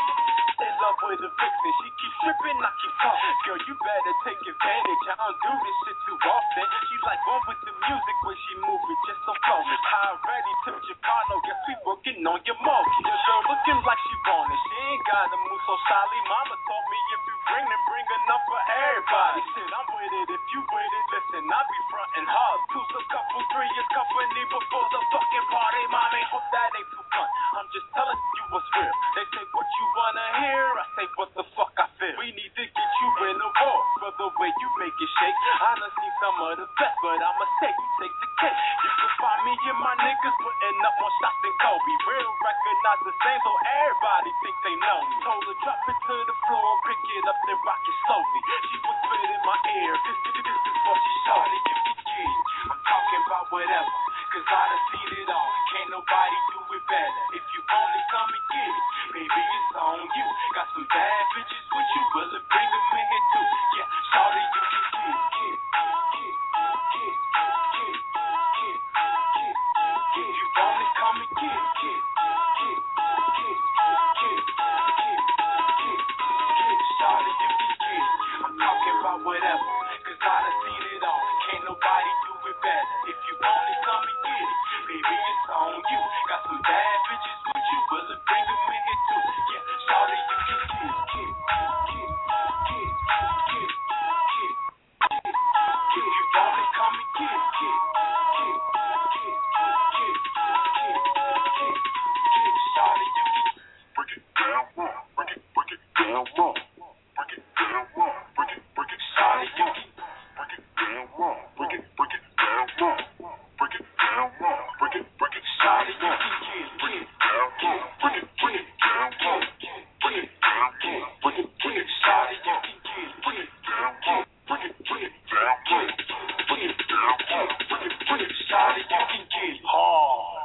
In love with a vixen, she keeps tripping, I keep talking. Girl, you better take advantage. I don't do this shit too often. She like one with the music when she move it just so flawless. I already took your partner, guess we working on your mortgage. Your girl looking like she want it. She ain't gotta move so shyly. Mama told me if you bring it, bring enough for everybody. Shit, I'm with it if you with it. Listen, I be frontin' hard. Two's a couple, three is company before the fucking party. Mom ain't hope that ain't too fun. I'm just telling you what's real. They say what you wanna hear, I say what the fuck I feel. We need to get you in the war for the way you make it shake. I done seen some of the best, but I'ma take you take the cake. You can find me and my niggas putting up more shots than Kobe. Real record not the same, so everybody think they know me. Told her drop it to the floor, pick it up, then rock it slowly. She whispered in my ear, this, this, this is what she showed it. You can get it. I'm talking about whatever, cause I done seen it all. Can't nobody do it better. If you want it, come and get it. Baby, it's on you. Got some bad bitches with you, will it bring them in here too? Yeah, shawty, you can get it, get it, get it, get it, get it, get it, get it. If you want it, come and get it, get it, get it, get it, get it, get it, get it, get it. Shawty, you can get it. I'm talking about whatever, cause I done seen it all. Can't nobody do it better. If you want it, come and get it. Baby, it's on you. Got some bad bitches with you, will it bring them in here too? Yeah, shawty, you can get it, get it, get it, get it, get it, get it, get it. If you want it, come and get it, get it, get it, get it, get it, get it, get it, get it. Shawty, you can break it down more, break it, break it down more, break it down more, break it, break it. Shawty, you can break it down more, break it, break it down more, break it down more, break it, break it. Shawty, you can get it, break it down more, break it, break it down more, break it down more, break it, break it. Shawty, you can get it, break it down more, break it, break it down more, break it down more, break it, break it. Shawty, you can get it hard.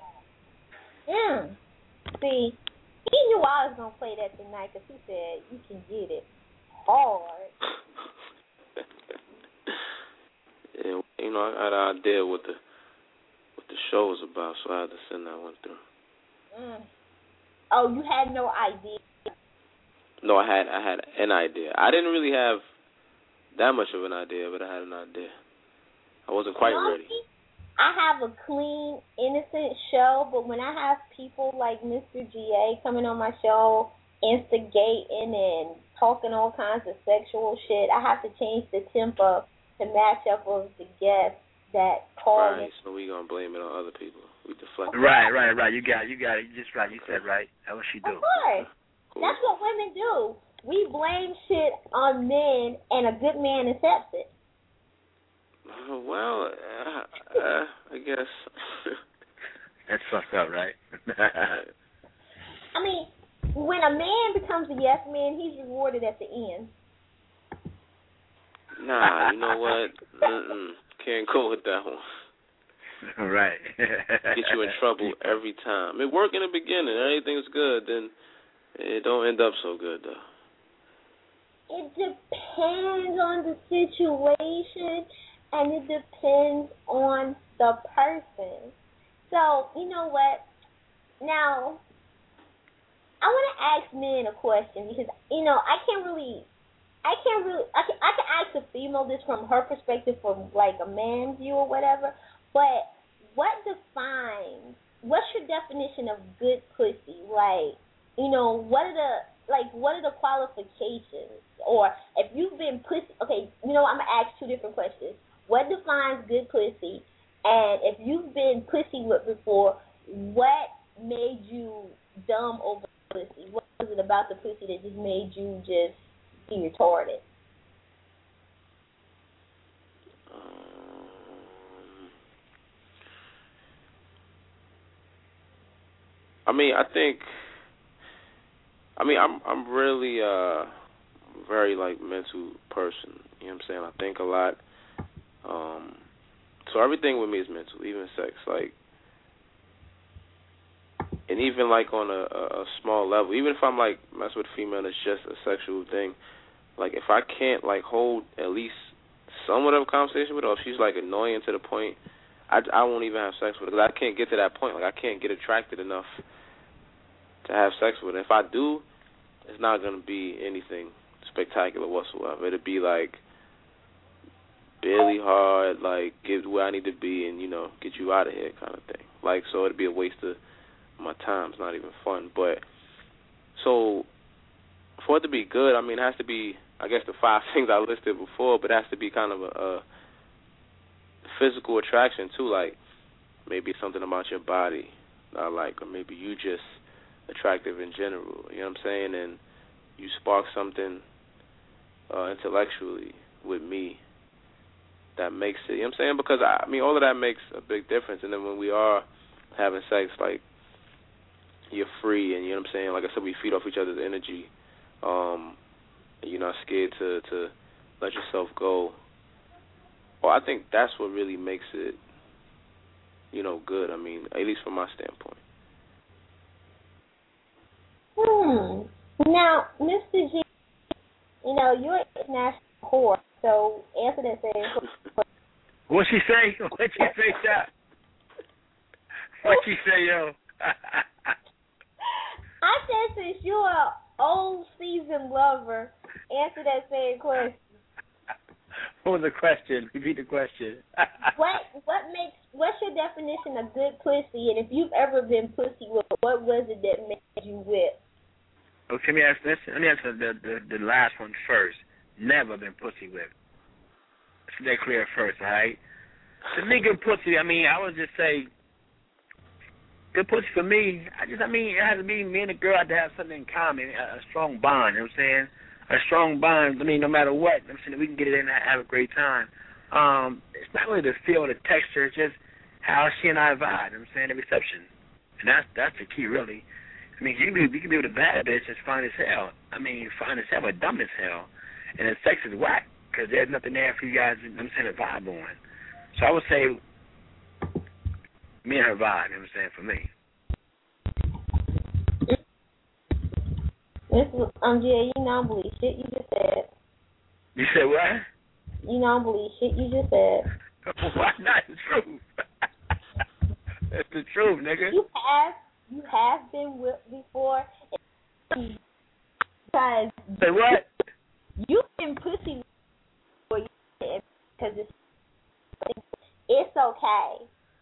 Mm. See, he knew I was gonna play that tonight because he said you can get it hard. Yeah, you know, I had an idea what the what the show was about, so I had to send that one through. Mm. Oh, you had no idea. No, I had I had an idea. I didn't really have that much of an idea, but I had an idea. I wasn't quite no, ready. See, I have a clean, innocent show, but when I have people like Mister G A coming on my show, instigating and talking all kinds of sexual shit, I have to change the tempo to match up with the guests that call Right, in. so we gonna blame it on other people. We deflect. Right, right, right. You got, you got it. You just right. You said right. That's what she do. Of course, that's what women do. We blame shit on men, and a good man accepts it. Uh, well, uh, uh, I guess. That's fucked up, right? I mean, when a man becomes a yes man, he's rewarded at the end. Nah, you know what? Mm-mm. Can't go with that one. Right. Get you in trouble every time. It worked in the beginning. Everything's good. Then it don't end up so good, though. It depends on the situation, and it depends on the person. So, you know what? Now, I want to ask men a question because, you know, I can't really, I can't really, I can, I can ask a female this from her perspective, from like a man's view or whatever, but what defines, what's your definition of good pussy? Like, you know, what are the, like, what are the qualifications? Or if you've been pussy, okay, you know, I'm going to ask two different questions. What defines good pussy? And if you've been pussy whipped before, what made you dumb over pussy? What was it about the pussy that just made you just be retarded? Um, I mean, I think. I mean, I'm I'm really uh very like mental person. You know what I'm saying? I think a lot. Um, so everything with me is mental, even sex. Like, and even like on a, a, a small level, even if I'm like messing with a female, it's just a sexual thing. Like, if I can't like hold at least somewhat of a conversation with her, or if she's like annoying to the point, I, I won't even have sex with her because I can't get to that point. Like, I can't get attracted enough to have sex with her. If I do, it's not gonna be anything spectacular whatsoever. It'll be like barely hard, like get where I need to be, and you know, get you out of here, kind of thing. Like, so it'd be a waste of my time. It's not even fun. But so for it to be good, I mean, it has to be, I guess, the five things I listed before, but it has to be kind of a, a physical attraction too. Like, maybe something about your body I like, or maybe you just attractive in general. You know what I'm saying? And you spark something uh, intellectually with me that makes it, you know what I'm saying? Because, I, I mean, all of that makes a big difference. And then when we are having sex, like, you're free, and you know what I'm saying? Like I said, we feed off each other's energy. Um, and you're not scared to, to let yourself go. Well, I think that's what really makes it, you know, good. I mean, at least from my standpoint. Hmm. Now, Mister G, you know, you're an international whore, so answer that saying. What'd she say? What'd she say, Chop? What'd she say, yo? I said, since you're an old seasoned lover, answer that same question. What was the question? Repeat the question. what what makes what's your definition of good pussy? And if you've ever been pussy whipped, what was it that made you whip? Okay, let me ask this. Let me answer the, the the last one first. Never been pussy whipped. Let's get that clear first, all right? To me, good pussy, I mean, I would just say, good pussy for me, I just, I mean, it has to be me and the girl have to have something in common, a, a strong bond, you know what I'm saying? A strong bond, I mean, no matter what, I'm saying, we can get it in and have a great time. Um, it's not really the feel or the texture, it's just how she and I vibe, you know what I'm saying, the reception. And that's that's the key, really. I mean, you can be, you can be with a bad bitch that's fine as hell. I mean, fine as hell, but dumb as hell. And the sex is whack, because there's nothing there for you guys, you know what I'm saying, to vibe on. So I would say me and her vibe, you know what I'm saying, for me. This is, um, yeah, you don't believe shit you just said. You said what? You don't believe shit you just said. Why not? The truth. That's the truth, nigga. You have, you have been whipped before. Because say what? You've been pussy before, because it's it's okay.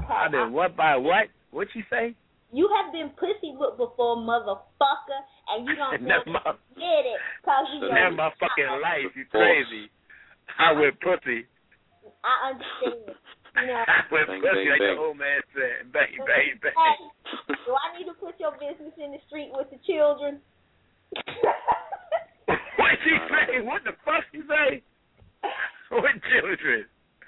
I've been what by what? What you say? You have been pussy whipped before, motherfucker, and you don't want to my, get it because you know. That's my fucking life. You crazy? I whip pussy. I understand. You know. I whip bang, pussy bang, like bang. the old man said. Bang, bang, bang. Hey, do I need to put your business in the street with the children? What she say? What the fuck she say? What children?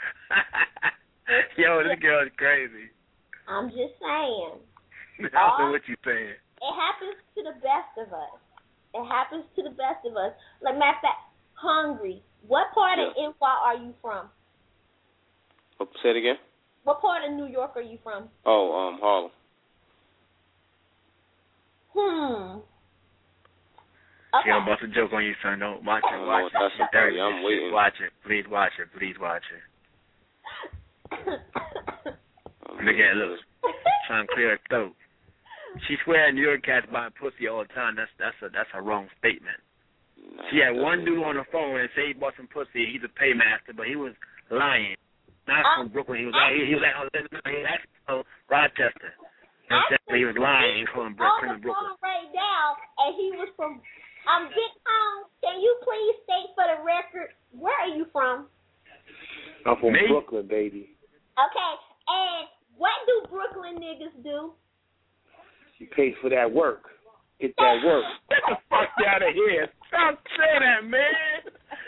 Yo, this girl is crazy. I'm just saying. I don't know what you saying. It happens to the best of us. It happens to the best of us. Like, matter of fact, Hungry. What part yeah. of N Y are you from? Oh, say it again. What part of New York are you from? Oh, um, Harlem. Hmm. Okay. She don't bust a joke on you, son. Don't watch it. Watch it. That's She's I'm waiting. Watch it. Please watch it. Please watch it. Look at it. Look. Trying to clear her throat. She swear New York cats buying pussy all the time. That's that's a that's a wrong statement. Nah, she had one dude on the phone and say he bought some pussy. He's a paymaster, but he was lying. Not from Brooklyn. He was like, he, he was like, oh, he was from Rochester. You know what he was lying. He was from Brooklyn. On the phone right now, and he was from. Um, Big Tom, can you please state for the record where are you from? I'm from Me? Brooklyn, baby. Okay, and what do Brooklyn niggas do? You pay for that work. Get that work. Get the fuck out of here. Stop saying that, man.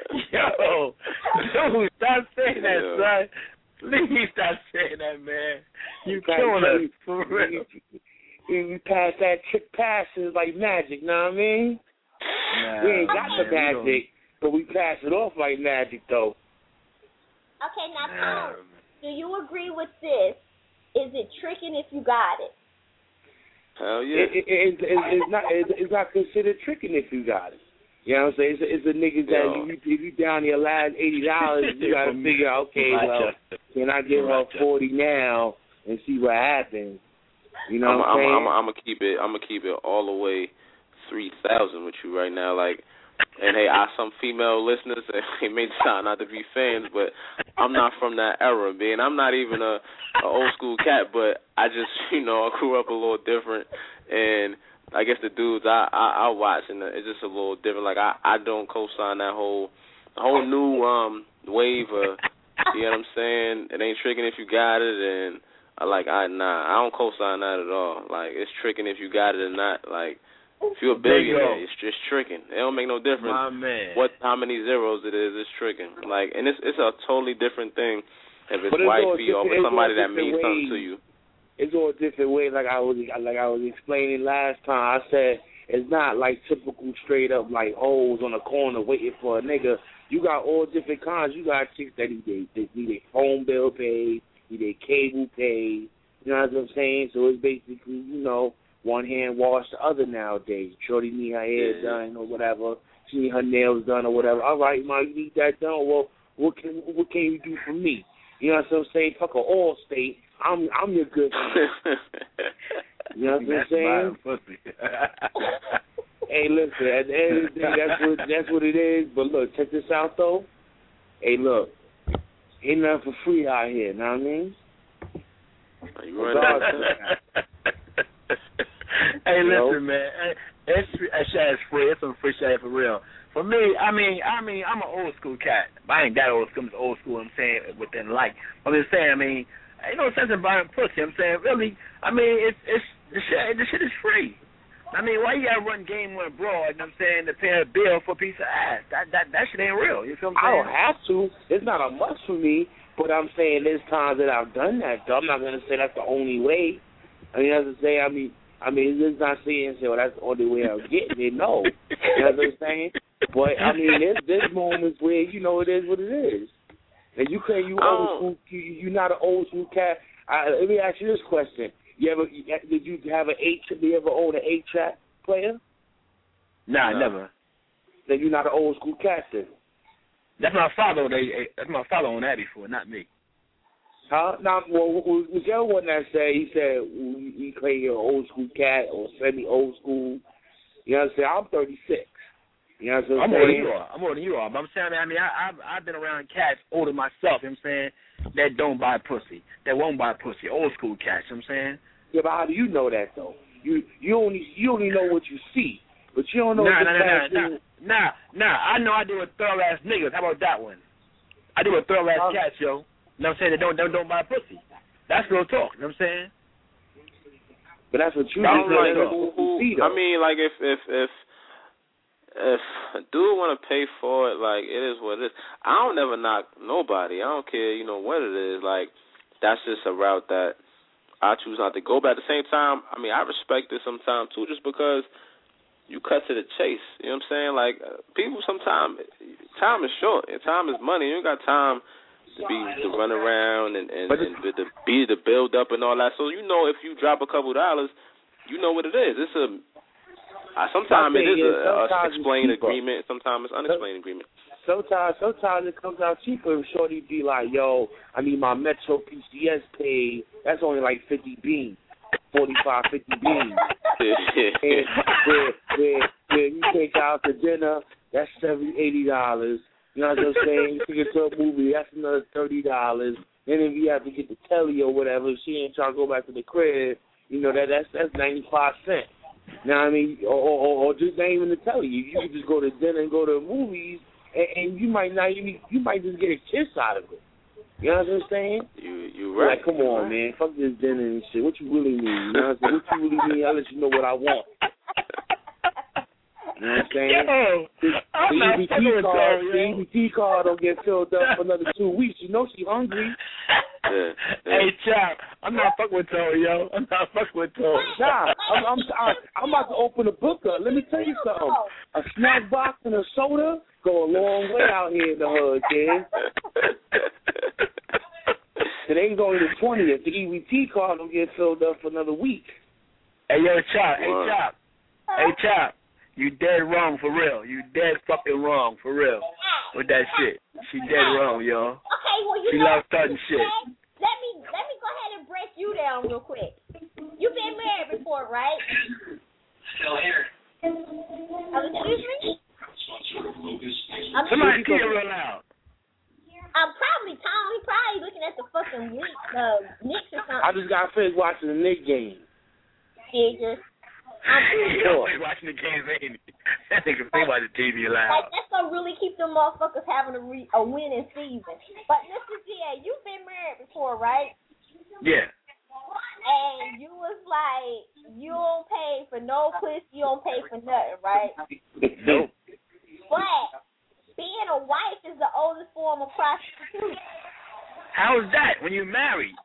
Yo. Dude, stop saying that, son. Please stop saying that, man. You killing us. For real. You pass that trick passes like magic, know what I mean? Nah, we ain't got man, the magic, but we pass it off like magic, though. Okay, now, nah. Tom, do you agree with this? Is it tricking if you got it? Hell yeah. It, it, it, it, it's not it, it's not considered tricking if you got it. You know what I'm saying? It's a, it's a nigga that Yo. you, if you down your last eighty dollars, you got to figure out, okay, well, can I give her forty now and see what happens? You know I'm, what I'm saying? I'm, I'm, I'm gonna keep it. I'm gonna keep it all the way three thousand with you right now. Like, and hey, I some female listeners. It may sound not to be fans, but I'm not from that era, man. I'm not even a, a old school cat, but I just, you know, I grew up a little different, and I guess the dudes I I, I watch, and it's just a little different. Like I, I don't co-sign that whole whole new um wave of, you know what I'm saying? It ain't tricking if you got it, and I like I nah, I don't co-sign that at all. Like it's tricking if you got it or not. Like if you're a billionaire, it's just tricking. It don't make no difference My man. what how many zeros it is. It's tricking. Like, and it's it's a totally different thing if it's But it's all wifey or different- it's somebody all that means different something to ways. you. It's all different ways. Like I was like I was explaining last time. I said it's not like typical straight up like hoes on the corner waiting for a nigga. You got all different kinds. You got chicks that need they, they need their phone bill paid, need their cable paid. You know what I'm saying? So it's basically, you know, one hand wash the other nowadays. Shorty need her hair Yeah. done or whatever. She need her nails done or whatever. All right, ma, you need that done. Well, what can what can you do for me? You know what I'm saying? Fuck a all state. I'm I'm your good friend. You know what I'm saying? Hey, listen. At the end of the day, that's what that's what it is. But look, check this out though. Hey, look, ain't nothing for free out here. Know what I mean? You right. Hey, You know? listen, man. It's that shit is free. It's some free shit for real. For me, I mean, I mean, I'm an old school cat. But I ain't that old school. I'm just old school. I'm saying within like. I'm just saying. I mean, ain't no sense in buying pussy. I'm saying, really. I mean, it's it's the shit. The shit is free. I mean, why you gotta run game one abroad? You know what I'm saying, to pay a bill for a piece of ass? That that that shit ain't real. You feel what I'm I saying? don't have to. It's not a must for me. But I'm saying there's times that I've done that. Though I'm not gonna say that's the only way. I mean, as I say, I mean, I mean, it's not saying say, well, that's the only way I'm getting it. No, you know what I'm saying? But I mean, there's there's moments where you know it is what it is. And you claim you old school, you you're not an old school cat. I, let me ask you this question: You ever did you have an eight? Did you ever own an eight track player? Nah, no. never. Then you're not an old school cat then. That's my father. They, that's my father on that before, not me. Huh? Now, well, whichever one that said, he said, you claim you're an old school cat or semi-old school. You know what I'm saying? I'm thirty-six. You know what I'm I'm saying? older than you are. I'm older than you are. But I'm saying, I mean, I, I've, I've been around cats older myself, you know what I'm saying? that don't buy pussy, that won't buy pussy, old school cats. You know what I'm saying? Yeah, but how do you know that though? You you only you only know what you see, but you don't know. Nah, what nah, the nah, fact nah, is. nah, nah. I know I deal with thorough ass niggas. How about that one? I deal with thorough ass Um, cats, yo. You know what I'm saying? They don't, don't don't buy pussy. That's real talk. You know what I'm saying? But that's what you I just don't like said. who, who, See, I though. mean, like if if if if a dude want to pay for it, like it is what it is. I don't never knock nobody. I don't care, you know what it is. Like that's just a route that I choose not to go. But at the same time, I mean, I respect it sometimes too, just because you cut to the chase. You know what I'm saying? Like uh, people sometimes time is short and time is money. You ain't got time to be to run around and and, and to be the build up and all that. So you know, if you drop a couple dollars, you know what it is. It's a uh, sometimes it is a, a explained agreement. Sometimes it's unexplained agreement. Sometimes, sometimes it comes out cheaper. If Shorty be like, "Yo, I need my Metro P C S paid. That's only like fifty beans, forty-five, fifty beans." and where, where, where you take out to dinner, that's seventy, eighty dollars. You know what I'm saying? You take it to a movie, that's another thirty dollars. Then if you have to get the telly or whatever, if she ain't trying to go back to the crib, you know that that's that's ninety-five cents. You know what I mean? Or, or, or just not even the telly. You can just go to dinner and go to the movies, and, and you might not even you might just get a kiss out of it. You know what I'm saying? You you right. Like, come on, man, fuck this dinner and shit. What you really need? You know what I'm saying? What you really need? I'll let you know what I want. You know what I'm saying? Yo, the I'm the not E B T fucking with card, her, the yo. E B T card don't get filled up for another two weeks. You know she hungry. Yeah, yeah. Hey, Chop, I'm not fucking with her, yo. I'm not fucking with her. Nah, I'm, I'm I'm I'm about to open a book up. Let me tell you something. A snack box and a soda go a long way out here in the hood, kid. Today's only the twentieth. The E B T card don't get filled up for another week. Hey, yo, Chop. Hey, Chop. Hey, Chop. You dead wrong for real. You dead fucking wrong for real with that shit. She dead wrong, yo. Okay, well you she know loves starting shit. Let me let me go ahead and break you down real quick. You've been married before, right? Still here. Oh, excuse me? I'm Somebody see it real loud. I'm probably Tom. He probably looking at the fucking week, uh, Knicks or something. I just got finished watching the Knicks game. Figures. I'm pretty Yo, sure. he watching the game, ain't he? That nigga think about the T V Like, loud. that's gonna really keep them motherfuckers having a, re- a winning season. But Mister G A, you've been married before, right? Yeah. And you was like, you don't pay for no pussy, you don't pay for nothing, right? Nope. But being a wife is the oldest form of prostitution. How is that when you're married?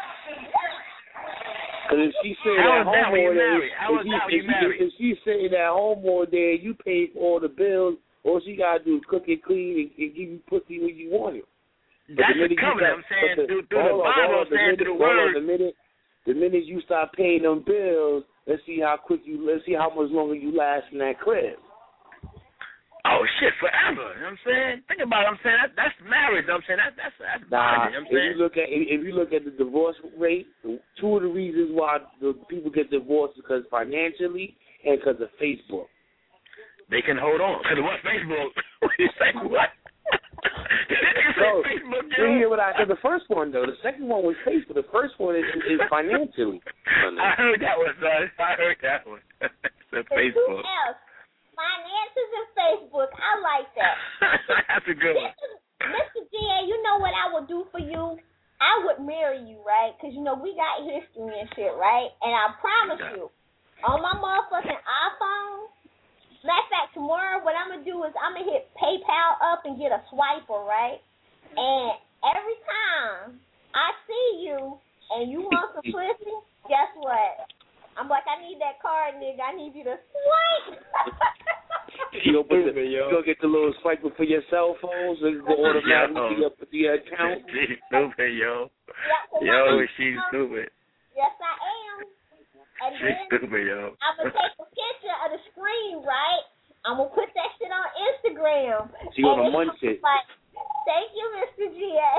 Because if she say How at is home that when all you day, married? How if is she- that when if you she- married? if she's sitting at home all day, you pay for all the bills. All she gotta do is cook and clean and, and give you pussy when you want it. But That's the the minute you covenant. I'm start- saying but through, through the hold on, Bible, hold on, I'm saying minute, through the hold on, word. the minute, the minute you start paying them bills, let's see how quick you. Let's see how much longer you last in that crib. Oh shit, forever. You know what I'm saying? Think about it. I'm saying that, that's marriage. You know what I'm saying that, that's that's Nah, bondage. You know what I'm if saying? you look at if if you look at the divorce rate, two of the reasons why the people get divorced is because financially and because of Facebook. They can hold on. Because what Facebook? You say what? Did they say So, Facebook? you hear what I said? The first one though, the second one was Facebook. The first one is, is financially. I heard that one, son. I heard that one. It's Facebook. Else. Finances and Facebook. I like that. That's a good one. Mister G A, you know what I would do for you? I would marry you, right? Because, you know, we got history and shit, right? And I promise you, on my motherfucking iPhone, matter of fact, tomorrow what I'm going to do is I'm going to hit PayPal up and get a swiper, right? And every time I see you and you want some pussy, guess what? I'm like, I need that card, nigga. I need you to swipe. You go, put the, you go get the little swiper for your cell phones and go automatically Yo. up with the account. She's stupid, yo. Yeah, Yo, she's stupid. Yes, I am. And She's then stupid, yo. I'm going to take a picture of the screen, right? I'm going to put that shit on Instagram. She gonna And munch it. Like, thank you, Mister G A.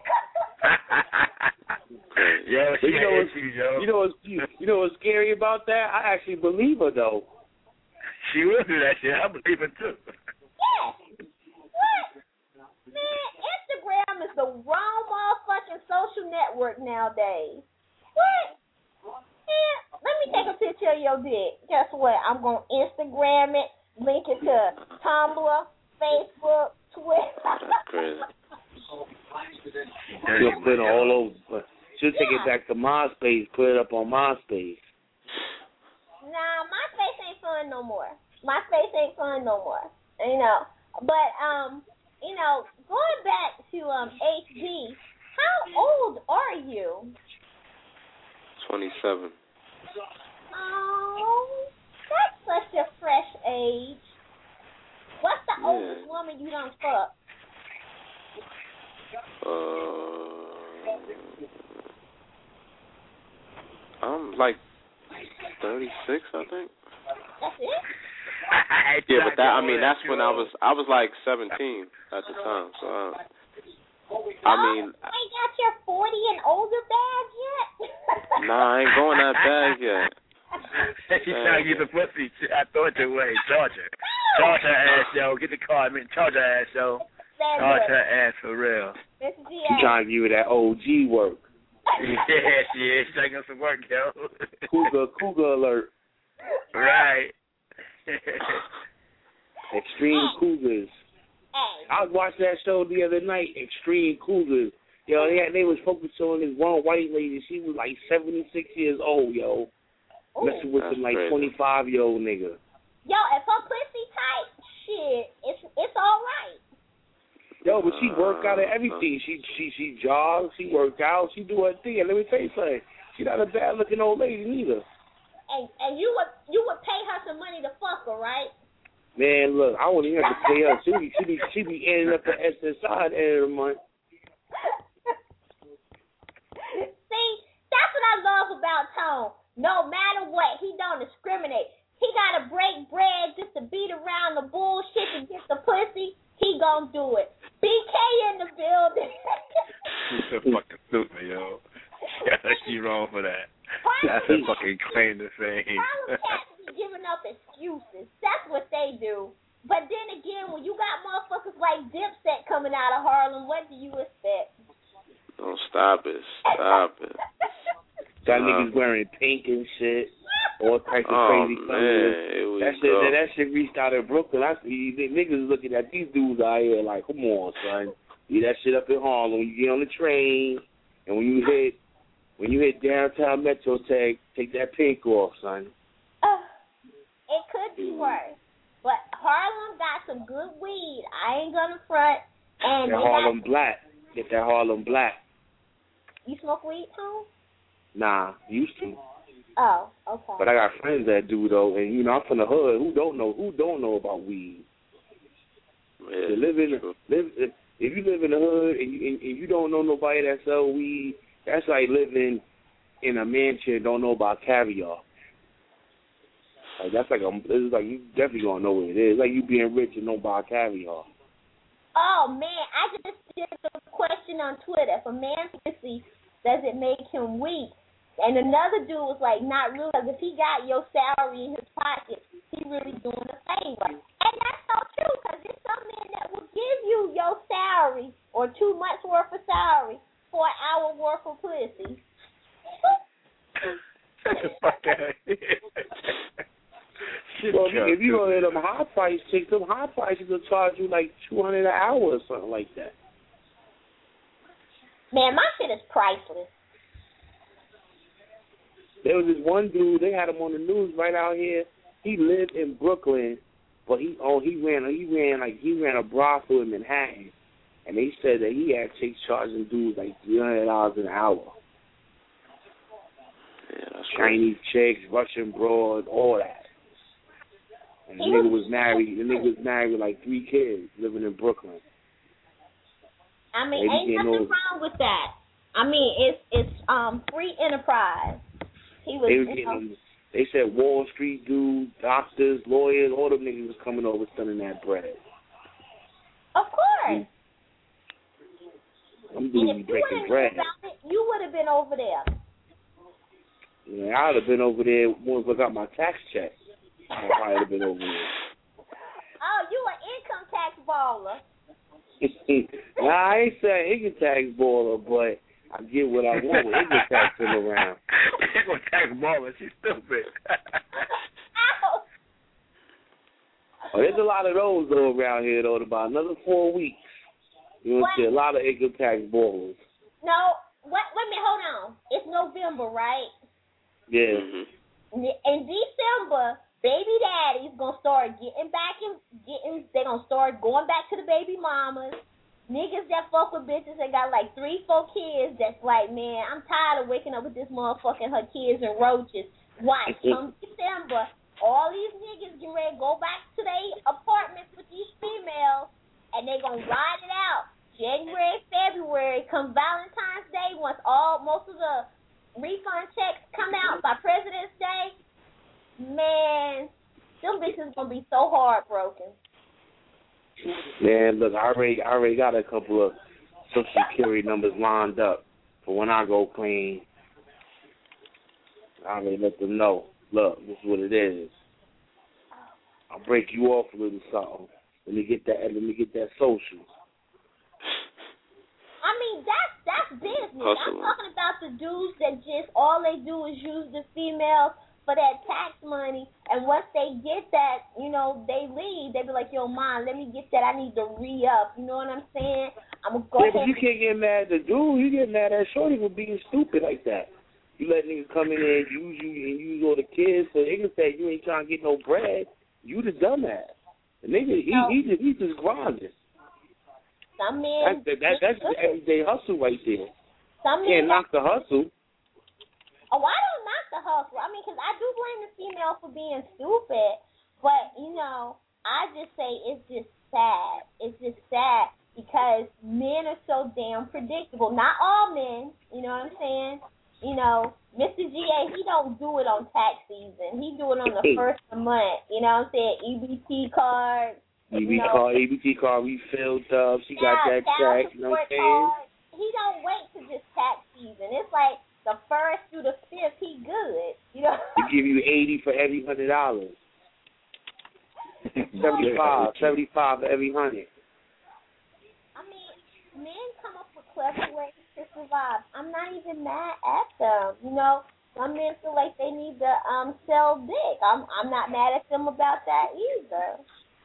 Yo, But she you know what's, issues, yo. you know what's you, you know what's scary about that? I actually believe her though. She will do that shit. I believe it too. Yes. What? Man, Instagram is the wrong motherfucking work nowadays. What? Man, let me take a picture of your dick. Guess what? I'm going to Instagram it, link it to Tumblr, Facebook, Twitter. That's crazy. She'll put it all over. She'll take it back to MySpace, put it up on MySpace. Nah, MySpace ain't fun no more. MySpace ain't fun no more. You know. But, um, you know, going back to um H D, how old are you? twenty-seven. Oh, that's such a fresh age. What's the Yeah. oldest woman you done fucked? Uh, I'm like thirty-six, I think. That's it? Yeah, but that I mean that's when I was I was like seventeen at the time. So uh, I mean, You ain't got your forty and older bag yet? nah, I ain't going that bag yet. She's trying to get the pussy. I thought you were. Charge her. Charge her ass, yo. Get the car. I mean, charge her ass, yo. Charge her ass for real. She trying to give you that O G work. Yeah, she is. She's taking some work, yo. Cougar, cougar alert. Right. Extreme Cougars. I was watching that show the other night, Extreme Cougars. Yo, they, had, they was focused on this one white lady. She was like seventy-six years old, yo. Ooh. Messing with That's some like crazy. twenty-five-year-old nigga. Yo, if her pussy tight, shit, it's it's all right. Yo, but she worked out of everything. She she she jogs, she worked out, she do her thing. And let me tell you something. She not a bad looking old lady neither. And and you would you would pay her some money to fuck her, right? Man, look, I wouldn't even have to pay her. She be she be she be ending up the S S I at the end of the month. See, that's what I love about Tone. No matter what, he don't discriminate. He gotta break bread just to beat around the bullshit to get the pussy. He gonna do it. B K in the building. She's a fucking stupid, yo. She wrong for that. That's a fucking claim to fame. Harlem cats be giving up excuses. That's what they do. But then again, when you got motherfuckers like Dipset coming out of Harlem, what do you expect? Don't stop it. Stop it. Got Uh, niggas wearing pink and shit. All types of oh, crazy man, colors. here we That shit, go. that shit reached out in Brooklyn. I see the niggas looking at these dudes out here like, come on, son. See that shit up in Harlem. When you get on the train, and when you hit, when you hit downtown Metro Tech, take that pink off, son. Uh, it could be worse. But Harlem got some good weed. I ain't gonna front. And That they Harlem got, Black. Get that Harlem Black. you smoke weed, Tone? Nah, used to. Oh, okay. But I got friends that do though, and you know I'm from the hood. Who don't know? Who don't know about weed? Yeah, To live in live if, if you live in the hood and you, and, and you don't know nobody that sell weed, that's like living in a mansion and don't know about caviar. Like that's like a it's like you definitely gonna know what it is. It's like you being rich and know about caviar. Oh man, I just did a question on Twitter. If a man pussy, does it make him weak? And another dude was like, not really, because if he got your salary in his pocket, he really doing a favor. And that's so true, because there's some men that will give you your salary or two months worth of salary for an hour worth of pussy. Shut the fuck out. Well, if you go to them high price chicks, them high prices will charge you like two hundred an hour or something like that. Man, my shit is priceless. There was this one dude, they had him on the news right out here. He lived in Brooklyn, but he oh he ran he ran like he ran a brothel in Manhattan, and they said that he had chicks charging dudes like three hundred dollars an hour. Yeah, that's Chinese chicks, Russian broad, all that. And the nigga was married. The nigga was married with like three kids, living in Brooklyn. I mean, Maybe ain't they nothing know- wrong with that. I mean, it's it's um free enterprise. He was, They was you know, getting. They said Wall Street dudes, doctors, lawyers, all them niggas was coming over selling that bread. of course. I'm And dudes if be you breaking wouldn't bread. know about it, you would have been over there. Yeah, I'd have been over there once I got my tax check. I probably have been over there. Oh, you an income tax baller. Nah, I ain't saying income tax baller, but I get what I want with Ignorant Tax still around. Ignorant Tax Marvin, she's stupid. Oh, there's a lot of those though around here though. In about another four weeks, you will see a lot of Ignorant Tax ballers. No, wait, wait a minute, hold on. It's November, right? Yeah. Mm-hmm. In December, baby daddies gonna start getting back and getting. They gonna start going back to the baby mamas. Niggas that fuck with bitches that got like three, four kids. That's like, man, I'm tired of waking up with this motherfucker and her kids and roaches. Watch, come December. All these niggas get ready to go back to their apartments with these females, and they gonna ride it out. January, February, come Valentine's Day, once all most of the refund checks come out by President's Day, man, them bitches gonna be so heartbroken. Man, look, I already, I already got a couple of Social Security numbers lined up for when I go clean. I already let them know. Look, this is what it is. I'll break you off a little something. Let me get that. Let me get that social. I mean, that's that's business. Hustle. I'm talking about the dudes that just all they do is use the females for that tax money, and once they get that, you know, they leave. They be like, "Yo, mom, let me get that. I need to re up." You know what I'm saying? I'm gonna go. Yeah, but you can't get mad at the dude. You get mad at shorty for being stupid like that. You let niggas come in there and use you and use all the kids, so they can say you ain't trying to get no bread. You the dumbass. The nigga, he no. he, he just he just grinding. Some men. That's that, that's the everyday hustle right there. Some Can't men knock the hustle. Oh, I don't knock the hustle. I mean, because I do blame the female for being stupid, but you know, I just say it's just sad. It's just sad because men are so damn predictable. Not all men, you know what I'm saying? You know, Mister G A, he don't do it on tax season. He do it on the first of the month. You know what I'm saying? E B T card. E B T card, E B T card refilled up. She yeah, got that check. You know what I'm saying? He don't wait to just tax season. It's like the first through the fifth, he good. You know. He give you eighty for every hundred dollars. Seventy-five, seventy-five for every hundred. I mean, men come up with clever ways to survive. I'm not even mad at them. You know, some men feel like they need to um sell dick. I'm I'm not mad at them about that either.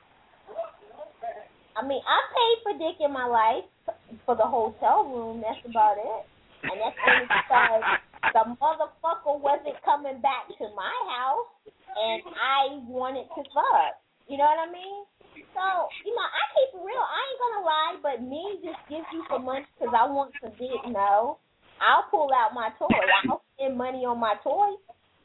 I mean, I paid for dick in my life for the hotel room. That's about it. And that's only because the motherfucker wasn't coming back to my house, and I wanted to fuck. You know what I mean? So, you know, I keep it real. I ain't gonna lie, but me just gives you some money because I want some dick. No, I'll pull out my toy. I'll spend money on my toy.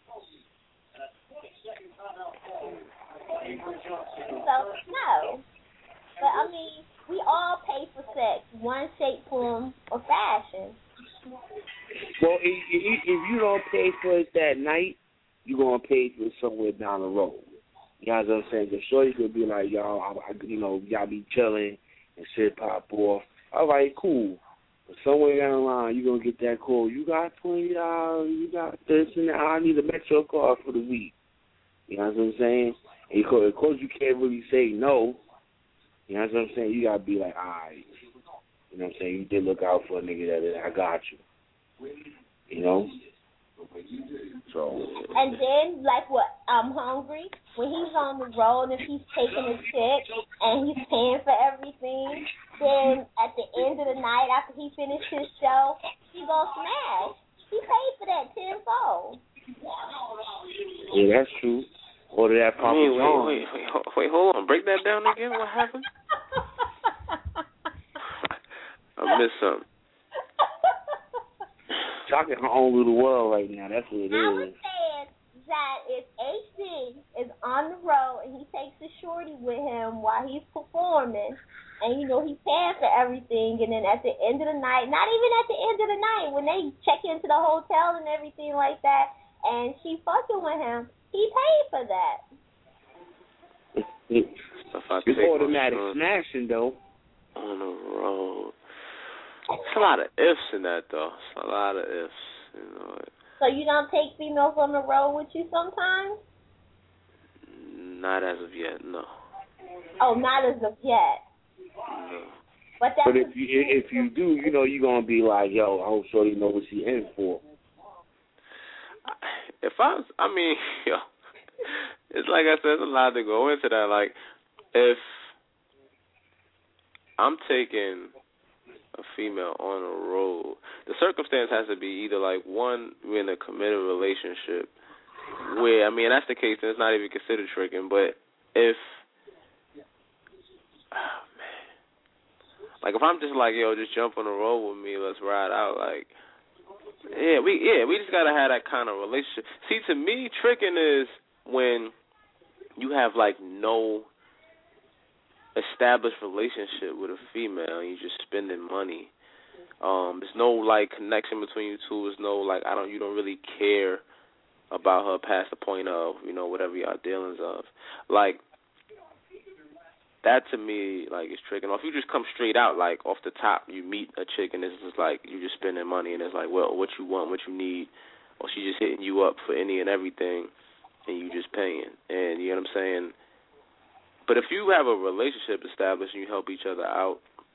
So, no. But, I mean, we all pay for sex, one shape, form, or fashion. Well, if, if, if you don't pay for it that night, you're going to pay for it somewhere down the road. You know what I'm saying? Because shorty could be like, y'all, I, I, you know, y'all be chilling and shit pop off. All right, cool. But somewhere down the line, you're going to get that call. You got twenty dollars, you got this and that. I need a Metro card for the week. You know what I'm saying? And of course, you can't really say no. You know what I'm saying? You got to be like, all right. You know what I'm saying? You did look out for a nigga that I got you. You know? So. And then, like what, I'm hungry. When he's on the road, if he's taking a check and he's paying for everything, then at the end of the night, after he finished his show, he gonna smash. He paid for that tenfold. Yeah, that's true. Order that Papa wait, wait, wait, wait, wait, hold on. Break that down again. What happened? I missed something. Shock in her own little world right now. That's what it I is. I was saying that if H D is on the road and he takes the shorty with him while he's performing, and, you know, he's paying for everything, and then at the end of the night, not even at the end of the night, when they check into the hotel and everything like that, and she fucking with him, he paid for that. It's automatic smashing, though. On the road. It's a lot of ifs in that, though. It's a lot of ifs. You know. So you don't take females on the road with you sometimes? Not as of yet, no. Oh, not as of yet. No. But, that's but if you if you do, you know you're gonna be like, yo, I hope Shorty know what she in for. If I was, I mean, yo, it's like I said, there's a lot to go into that. Like, if I'm taking a female on a road, the circumstance has to be either like one, we're in a committed relationship, where I mean that's the case, then it's not even considered tricking. But if, oh man, like if I'm just like, yo, just jump on the road with me, let's ride out, like. Yeah, we yeah we just gotta have that kind of relationship. See, to me, tricking is when you have like no established relationship with a female and you just spending money. Um, there's no like connection between you two. There's no like I don't you don't really care about her past the point of you know whatever y'all dealings of. Like that to me like is tricking. Or if you just come straight out like off the top, you meet a chick and it's just like you just spending money and it's like well what you want, what you need, or she just hitting you up for any and everything and you just paying. And you know what I'm saying? But if you have a relationship established and you help each other out,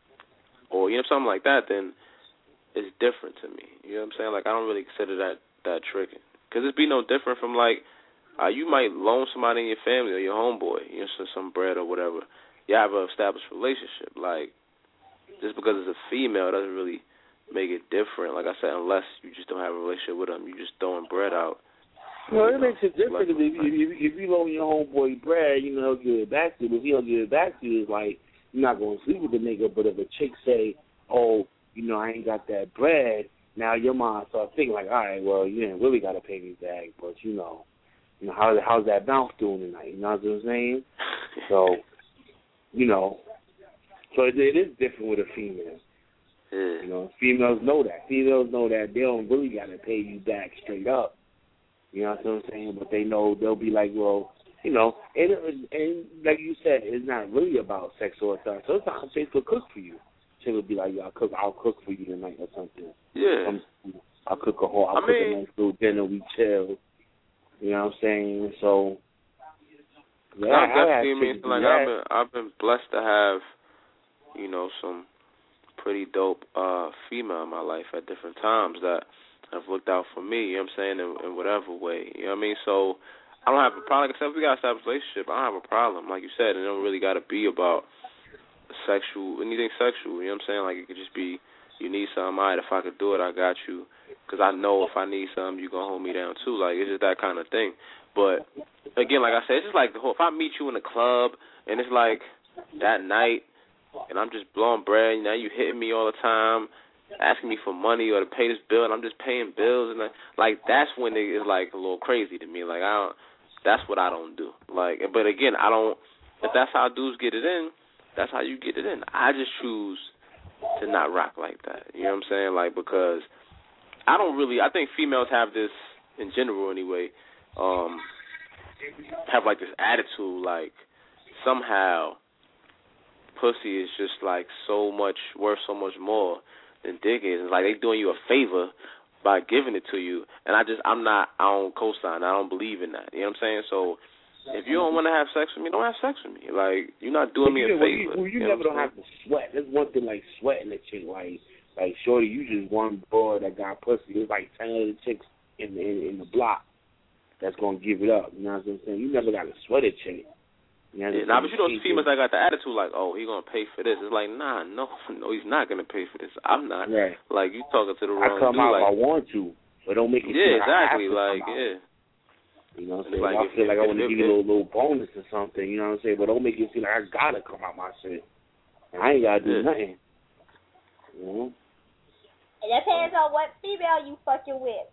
or you know something like that, then it's different to me. You know what I'm saying? Like I don't really consider that that tricking because it'd be no different from like uh, you might loan somebody in your family or your homeboy, you know, some, some bread or whatever. You have an established relationship. Like, just because it's a female doesn't really make it different. Like I said, unless you just don't have a relationship with them, you just throwing bread out. Well, it makes it different if you, if, if you loan your homeboy bread, you know, he'll give it back to you. But if he don't give it back to you, it's like you're not going to sleep with the nigga. But if a chick say, oh, you know, I ain't got that bread, now your mind starts thinking like, all right, well, you ain't really got to pay me back. But, you know, you know how, how's that bounce doing tonight? You know what I'm saying? So... You know, so it, it is different with a female. Yeah. You know, females know that. Females know that they don't really got to pay you back straight up. You know what I'm saying? But they know they'll be like, well, you know, and, and like you said, it's not really about sex or stuff. So sometimes chicks will cook for you. Chick will be like, I'll cook, I'll cook for you tonight or something. Yeah. Um, I'll cook a whole, I'll I cook mean, a nice little dinner, we chill. You know what I'm saying? So. Yeah, I I definitely mean like that. I've been I've been blessed to have, you know, some pretty dope uh female in my life at different times that have looked out for me, you know what I'm saying, in, in whatever way. You know what I mean? So I don't have a problem. Like I said, if we got a established relationship, I don't have a problem. Like you said, it don't really gotta be about sexual anything sexual, you know what I'm saying? Like it could just be you need something, all right, if I could do it, I got you. Because I know if I need something, you're going to hold me down too. Like, it's just that kind of thing. But, again, like I said, it's just like the whole, if I meet you in the club and it's like that night and I'm just blowing bread, now you hitting me all the time, asking me for money or to pay this bill, and I'm just paying bills. And like, that's when it is like a little crazy to me. Like, I don't, that's what I don't do. Like, but again, I don't, if that's how dudes get it in, that's how you get it in. I just choose to not rock like that. You know what I'm saying? Like, because I don't really, I think females have this, in general anyway, um, have like this attitude, like somehow pussy is just like so much, worth so much more than dick is. It's like they doing you a favor by giving it to you. And I just, I'm not, I don't co-sign, I don't believe in that. You know what I'm saying? So if you don't want to have sex with me, don't have sex with me. Like, you're not doing me a well, favor. You, well, you, you never don't have to sweat. There's one thing like sweating a chick. Like, like shorty, you just one boy that got pussy. There's like ten other chicks in the in, in the block that's gonna give it up. You know what I'm saying? You never got to sweat a chick. You know yeah, nah, but you know, females that got the attitude like, oh, he gonna pay for this. It's like, nah, no, no, he's not gonna pay for this. I'm not. Right. Like, you talking to the I wrong come dude. out like, if I want to, but don't make it. Yeah, feel exactly. like, I have to like, come out. yeah. You know what I'm saying? Like I if, feel like if, I want to if, give you if, a little, little bonus or something, you know what I'm saying? But don't make it feel like I gotta come out my shit. And I ain't gotta do yeah. nothing. You know? It depends on what female you fucking with.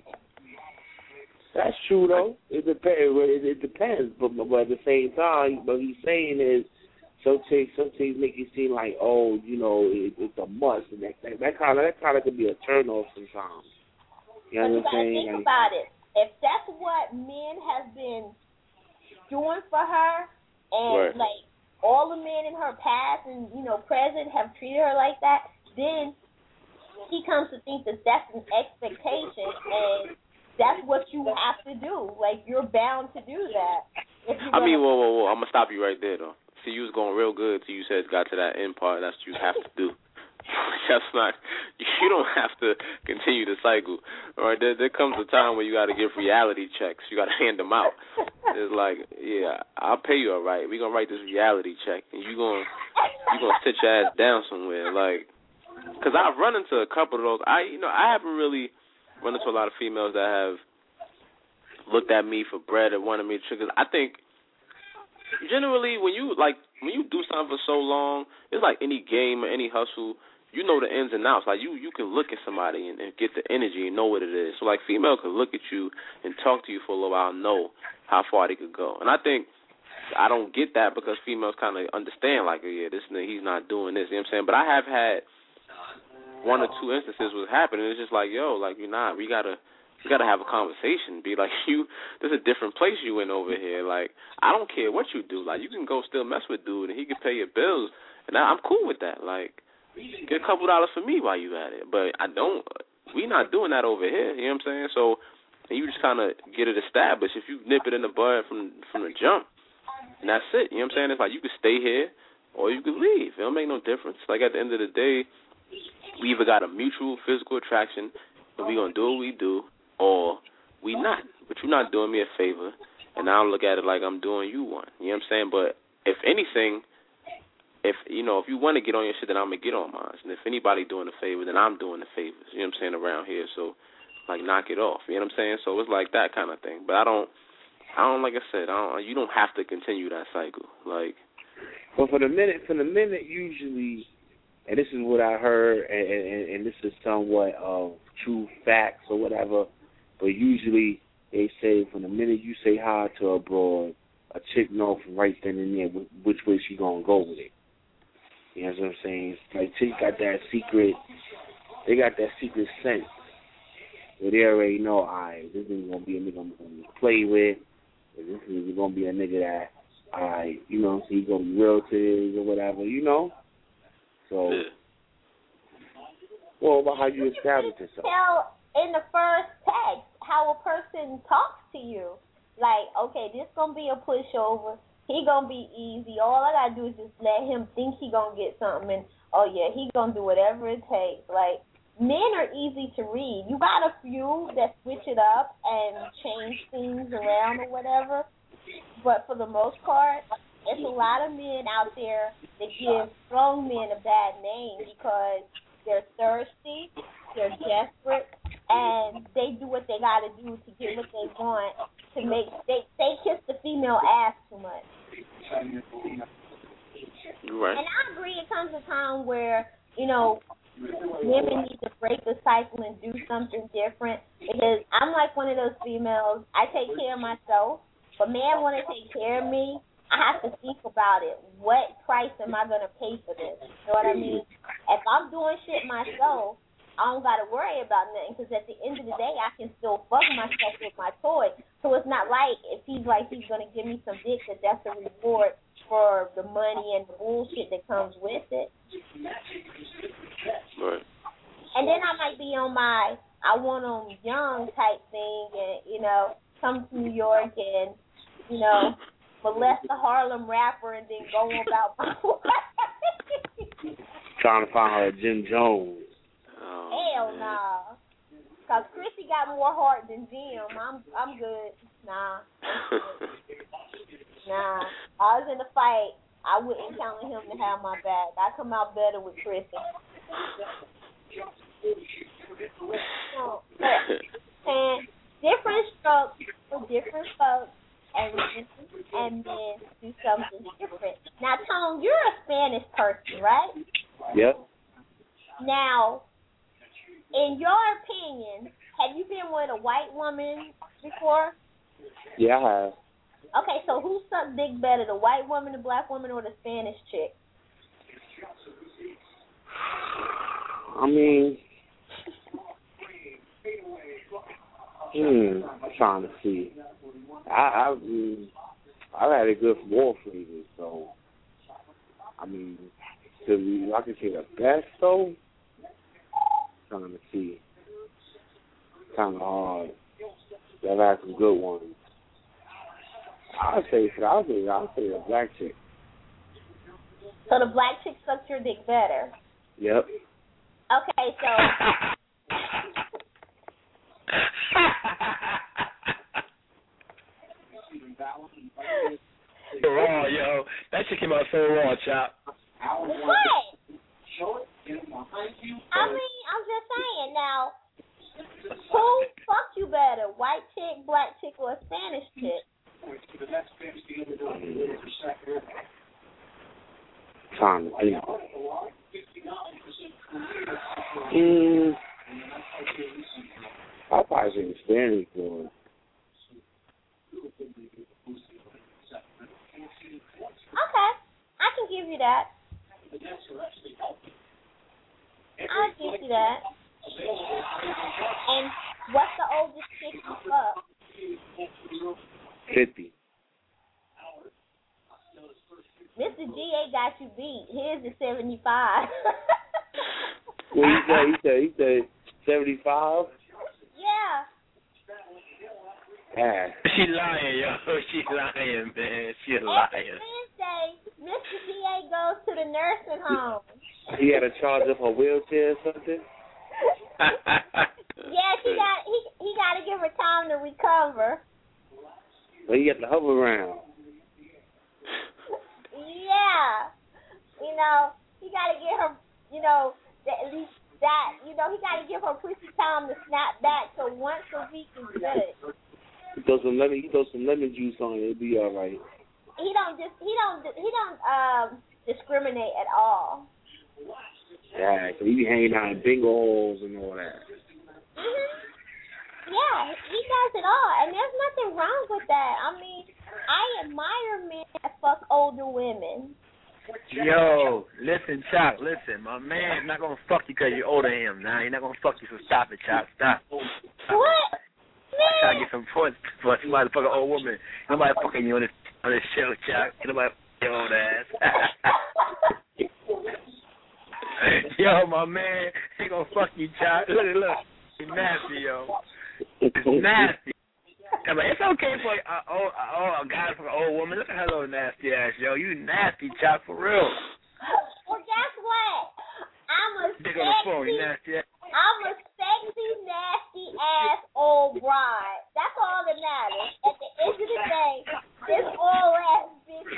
That's true though. It depends. It, it depends, but, but at the same time, what he's saying is, some chicks, some chicks make it seem like, oh, you know, it, it's a must, and that that, that kind of that kind of could be a turn off sometimes. You know what I'm saying? Think like, about it. If that's what men have been doing for her, and right. like all the men in her past and you know present have treated her like that, then she comes to think that that's an expectation, and that's what you have to do. Like, you're bound to do that. If I mean, whoa, whoa, whoa. I'm going to stop you right there, though. see, you was going real good till you said it got to that end part. That's what you have to do. That's not. You don't have to continue the cycle. All right, there, there comes a time where you got to give reality checks. You got to hand them out. It's like, yeah, I'll pay you all right. We're gonna write this reality check, and you gonna you gonna sit your ass down somewhere, like. Because I've run into a couple of those. I, you know, I haven't really run into a lot of females that have looked at me for bread and wanted me to trick. I think generally when you like when you do something for so long, it's like any game or any hustle. You know the ins and outs. Like you, you can look at somebody and, and get the energy and know what it is. So like female can look at you and talk to you for a little while, and know how far they could go. And I think I don't get that because females kind of understand like, oh, yeah, this nigga, he's not doing this. You know what I'm saying? But I have had one or two instances was happening. It's just like, yo, like, you're not. We gotta, we gotta have a conversation. Be like, you. There's a different place you in over here. Like, I don't care what you do. Like, you can go still mess with dude, and he can pay your bills, and I, I'm cool with that. Like, get a couple dollars for me while you at it. But I don't. We not doing that over here. You know what I'm saying? So, you just kind of get it established. If you nip it in the bud from from the jump, and that's it. You know what I'm saying? It's like you could stay here or you could leave. It don't make no difference. Like, at the end of the day, we either got a mutual physical attraction and we going to do what we do, or we not. But you're not doing me a favor, and I don't look at it like I'm doing you one. You know what I'm saying? But if anything, if you know, if you want to get on your shit, then I'm going to get on mine. And if anybody doing a favor, then I'm doing the favors. You know what I'm saying, around here. So, like, knock it off. You know what I'm saying? So it's like that kind of thing. But I don't, I don't like I said, I don't, you don't have to continue that cycle. Like, but for the minute, for the minute, usually, and this is what I heard, and, and, and this is somewhat of true facts or whatever, but usually they say from the minute you say hi to a broad, a chick knows from right then and there which way she gonna go with it. You know what I'm saying? Like, chick got that secret, they got that secret sense where they already know, all right, this is gonna be a nigga I'm gonna play with, this is gonna be a nigga that, all right, you know, he's gonna be real to this or whatever, you know. So, yeah. Well, about how you establish yourself. Tell in the first text how a person talks to you. Like, okay, this gonna be a pushover. He gonna be easy. All I gotta do is just let him think he gonna get something, and oh yeah, he gonna do whatever it takes. Like, men are easy to read. You got a few that switch it up and change things around or whatever, but for the most part, there's a lot of men out there that give strong men a bad name because they're thirsty, they're desperate, and they do what they got to do to get what they want. To make they they kiss the female ass too much. Right. And I agree. It comes a time where you know women need to break the cycle and do something different. Because I'm like one of those females. I take care of myself, but man want to take care of me. I have to think about it. What price am I going to pay for this? You know what I mean? If I'm doing shit myself, I don't got to worry about nothing because at the end of the day, I can still fuck myself with my toy. So it's not like if he's like he's going to give me some dick, that that's a reward for the money and the bullshit that comes with it. Right. And then I might be on my I want them young type thing and, you know, come to New York and, you know, molest the Harlem rapper and then go about my way. Trying to find her a Jim Jones. Oh, hell no. Nah. Cause Chrissy got more heart than Jim. I'm I'm good. Nah. I'm good. Nah. I was in the fight. I wouldn't count on him to have my back. I come out better with Chrissy. So, and different strokes for different folks. And, and then do something different. Now, Tone, you're a Spanish person, right? Yep. Now, in your opinion, have you been with a white woman before? Yeah, I have. Okay, so who sucked dick better, the white woman, the black woman, or the Spanish chick? I mean, hmm, I'm trying to see. I, I mean, I've had it good for all flavors, so I mean, to be, I can say the best though. I'm trying to see, kind of hard. I've had some good ones. I'll say, I'll say, I'll say a black chick. So the black chick sucked your dick better. Yep. Okay, so. Raw, yo. That shit came out so raw, Chop. What? I mean, I'm just saying now. Who fucked you better, white chick, black chick, or a Spanish chick? Time to think. Mm, I'll probably say the Spanish one. Okay, I can give you that. I'll give you that. And what's the oldest chick you fucked? Fifty. Mister G A got you beat. His is seventy-five. What he said? He said he said seventy-five. Yeah. Yeah. She lying, yo. She lying, man. She a liar. Every Wednesday, Mister G A goes to the nursing home. He had a charge of her wheelchair or something. Yeah, she got he he got to give her time to recover. Well, he had to hover around. Yeah, you know he got to get her, you know, at least that, you know, he got to give her pussy time to snap back. So once a week is good. He throw some lemon. He throw some lemon juice on it. It'll be all right. He don't just he don't he don't um discriminate at all. Yeah, so he be hanging out in bingo halls and all that. Mhm. Yeah, he does it all, and there's nothing wrong with that. I mean, I admire men that fuck older women. Yo, listen, Chop, listen. My man's not gonna fuck you because you're older than him. Now he's not gonna fuck you, so stop it, Chop. Stop. What? I'm trying to get some points for somebody to fuck an old woman. Nobody fucking you on this on this show, Chop. Ain't nobody fucking your old ass. Yo, my man, he gonna fuck you, Chop. Look, look, he's nasty, yo. It's nasty. Yeah, but it's okay for a, a, a, a guy for an old woman. Look at her little nasty ass, yo. You nasty, Chop, for real. Well, guess what? I'm a Dick on the phone, you sexy, nasty ass. I'm a sexy, nasty ass old bride. That's all that matters. At the end of the day, this old ass bitch.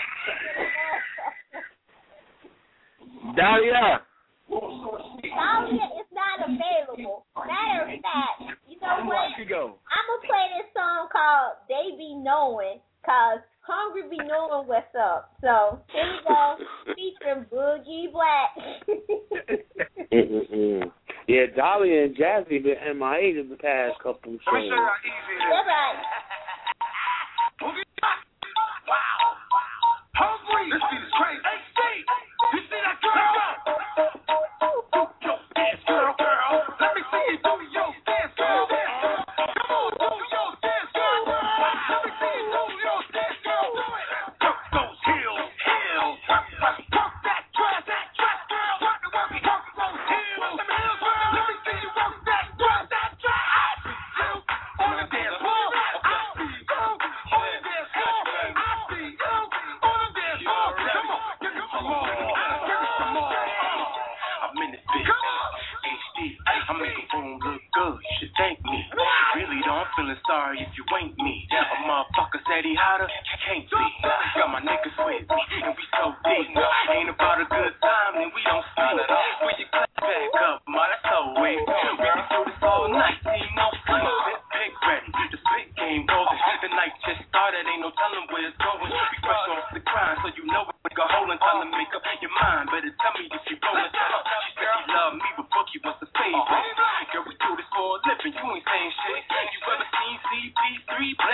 Dahlia. Dahlia is not available. Matter of fact, you know what? She go. I'm going to play this song called They Be Knowing, because Hungry be knowing what's up. So, here we go, featuring Boogie Black. Mm-mm-mm. Yeah, Dolly and Jazzy been M I A in the past couple of shows. Let me show you how easy it is. That's right. Boogie. Wow. Hungry. This beat is crazy. Hey, Steve, you see that girl? Yo, dance, girl, girl. Let me see you do your dance, girl. Come on, do your dance, girl. Let me see you do your dance, girl. Work those heels, heels. Work, work, work that dress, that dress, girl. Work, work, work those heels, heels, girl. Let me see you work that dress, that dress. I see you on the dance floor. I see you on the dance floor. I see you on the dance floor. Come on, give me some more. Give me some more. I'm in this bitch. H D, I make a room look good. You should thank me. Really though, I'm feeling sorry if you ain't me. A motherfucker said he hotter, you can't be. Got my niggas with me, and we so deep. Ain't about a good time, and we don't sleep. Put your clap back up, ma, that's so weak. We can do this all night, see no sleep. This pig ready, the spit game golden. The night just started, ain't no telling where it's going. We fresh off the grind, so you know it. Nigga, holding time to make up your mind. Better tell me if you rollin'. She said she love me, but Boogie was the favorite. Girl, we do this for a living, you ain't saying shit. You ever seen C P three play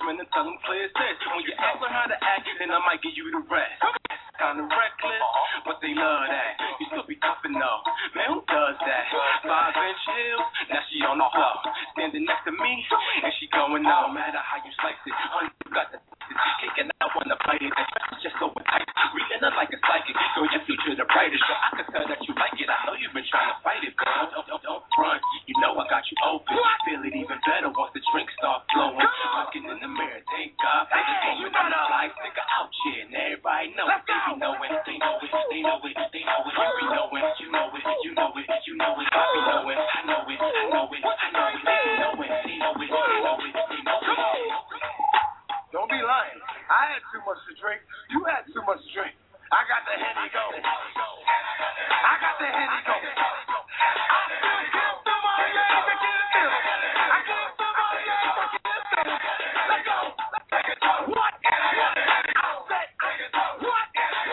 women and tell them clear this. When you act learn how to act, then I might give you the rest. Kinda reckless, but they love that. You still be cuffing though. Man, who does that? Five inch heels, now she on the floor. Standing next to me, and she going no matter how you slice it. Honey, you got the kicking out when the fight it. It's just so tight. Reading it like a psychic. Girl, your future the brightest. Girl, I can tell that you like it. I know you've been trying to fight it, girl. Don't, don't, don't front. You know I got you open. Feel it even better once the drink start flowing. Looking in the mirror, thank God. They just told me that I like nigga out here, and everybody know it. They know it. They know it. They know it. They know it. You know it. You know it. You know it. You know it. I know it. I know it. I know it. I know it. They know it. They know it. They know it. They know it. Don't be lying. I had too much to drink. You had too much to drink. I got the Henny go. I got the Henny go. I still give somebody a to get a feel. I give somebody a to get a feel. Let's go. What? I said, what?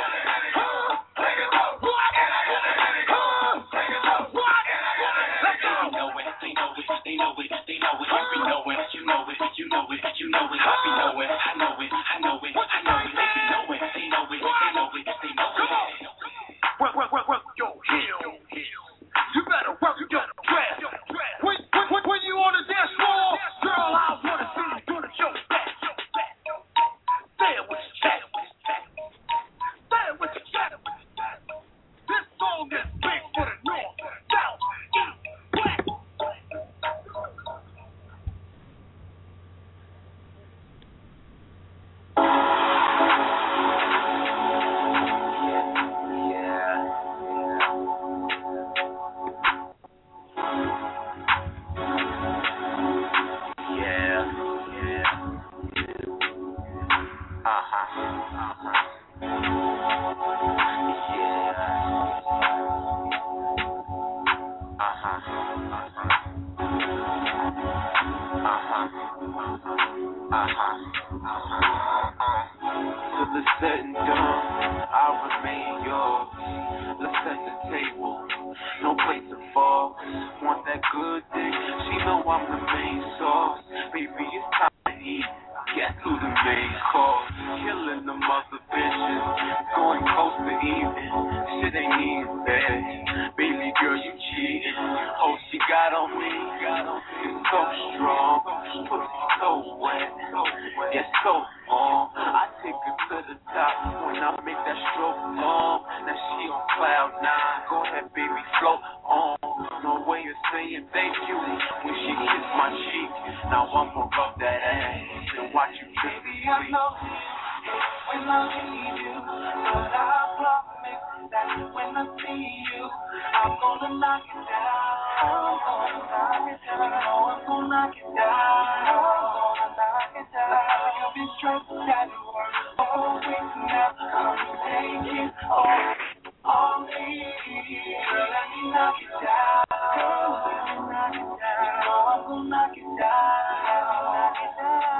They know it, they know it, you be knowing, you know it, you know it, you know it, I be knowing, I know it, I know it, I know it, they be knowing, they know it, they know it, they know it. Work, work, work, work your heel. You better work your dress. When, when, when you on the dance floor, girl, I wanna see you do the show back. Say it with your chest. Say it with your chest. This song is big for the north, south, east, west. Till it's said and done, I'll remain yours. Let's set the table, no place to fall. Want that good dick? She know I'm the main source. Baby, it's time to eat. Guess who the main course? Killing the mother bitches, going close to even. Shit ain't even bad. Baby girl, you cheating. Oh, she got on me. It's so strong, pussy so wet. It's so long. I take her to the top when I make that stroke long. Now she on cloud nine. Go ahead, baby, float on. No way of saying thank you when she kissed my cheek. Now I'ma rub that ass and watch you drip. Baby, I know when I leave you, but I promise that when I see you, I'm gonna knock it down. I'm gonna knock it down. I'm gonna knock it down. I'm gonna knock it down. You'll be stressed at work all week now. I'm taking all, all me. Girl, let me knock it down. Girl, let me knock it down. You know I'm gonna knock it down. Knock it down.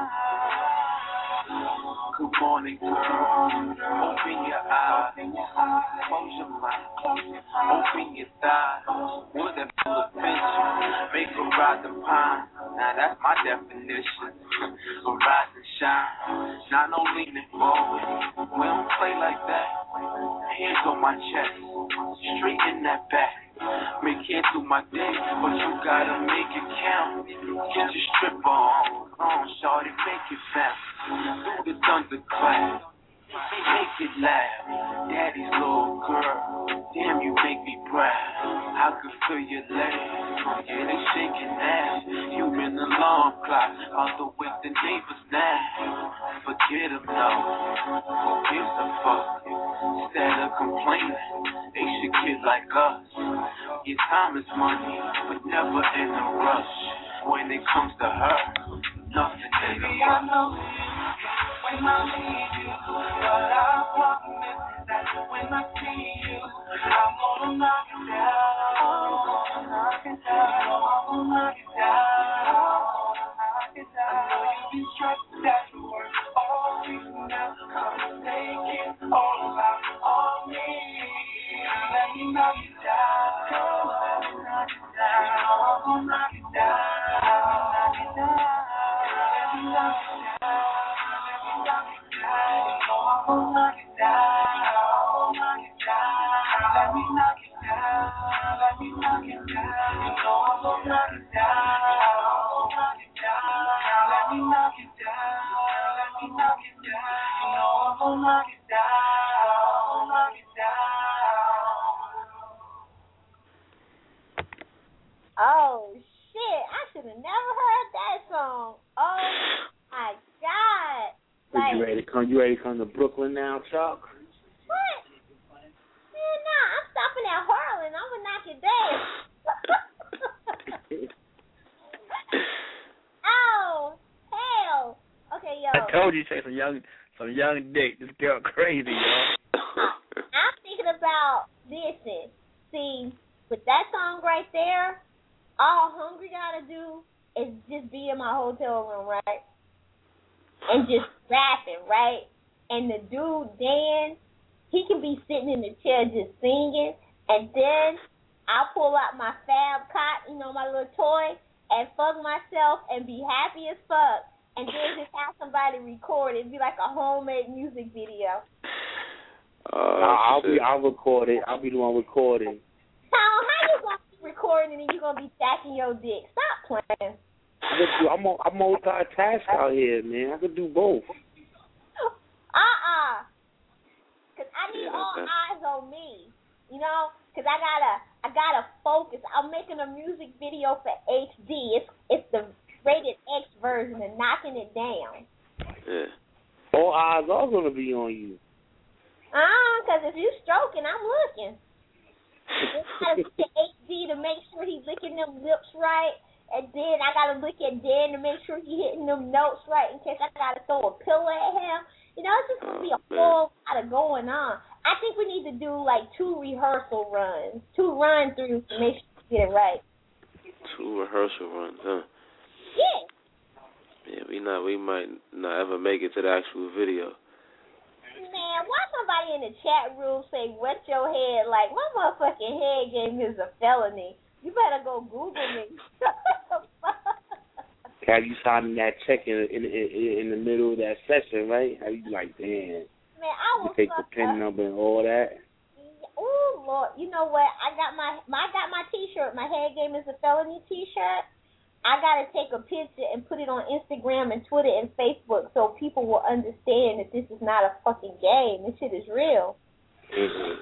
Good morning, girl. Open your eyes. Close your mind. Open your thighs. With that full attention. Make her ride the pine. Now that's my definition. A rise and shine. Not no leaning forward. We don't play like that. Hands on my chest. Straighten that back. Make it through my day, but you gotta make it count. Get your stripper on, on, shorty, make it fast. Do the thunderclap, make it laugh. Daddy's little girl, damn, you make me proud. I could feel your legs, yeah, they shaking ass. You in the alarm clock, about to wake the neighbors now. Forget them now, who gives a fuck? Instead of complaining, they should get like us. Your time is money, but never in a rush. When it comes to her, nothing. Baby, I know when I leave you, but I promise that when I see you, I'm gonna knock it down. I'm gonna knock it down. I'm gonna knock it down. I'm gonna knock it down. I know you be stressed at work all week now. Come take it all out on me. Let me knock it down. Let me knock it down. I'm gonna knock it down. Knock it down. Let me Oh shit! I should have never heard that song. Oh my god! Like, you ready to come? You ready to come to Brooklyn now, Chuck? What? Man, nah, I'm stopping at Harlan. I'm gonna knock it down. Oh hell! Okay, yo. I told you, say some young, some young dick. This girl crazy, yo. I'm thinking about listen. See, with that song right there, all Hungry gotta do is just be in my hotel room, right? And just rapping, right? And the dude, Dan, he can be sitting in the chair just singing, and then I'll pull out my Fab Cot, you know, my little toy, and fuck myself and be happy as fuck, and then just have somebody record it. It'd be like a homemade music video. Uh, I'll be, I'll record it. I'll be the one recording. Tom, how you gonna be recording and you gonna be stacking your dick? Stop playing. I'm a, I'm multitask out here, man. I could do both. Uh-uh. Cause I need Yeah, all okay. eyes on me. You know? Cause I gotta, I gotta focus. I'm making a music video for H D. It's, it's the rated X version and knocking it down. Yeah. All eyes are gonna be on you. Uh, cause if you stroking, I'm looking. I gotta look at H D to make sure he's licking them lips right. And then I gotta look at Dan to make sure he hitting them notes right in case I gotta throw a pillow at him. You know, it's just gonna be a whole lot of going on. I think we need to do like two rehearsal runs, two run throughs to make sure we get it right. Two rehearsal runs, huh? Yeah. Yeah, we not we might not ever make it to the actual video. Man, why somebody in the chat room say wet your head like my motherfucking head game is a felony? You better go Google me. Have you signing that check in in, in in the middle of that session, right? How you like, damn? Man, I You will take the fuck pin up. number and all that. Oh Lord, you know what? I got my, my I got my T-shirt. My head game is a felony T-shirt. I gotta take a picture and put it on Instagram and Twitter and Facebook so people will understand that this is not a fucking game. This shit is real. Mm-hmm.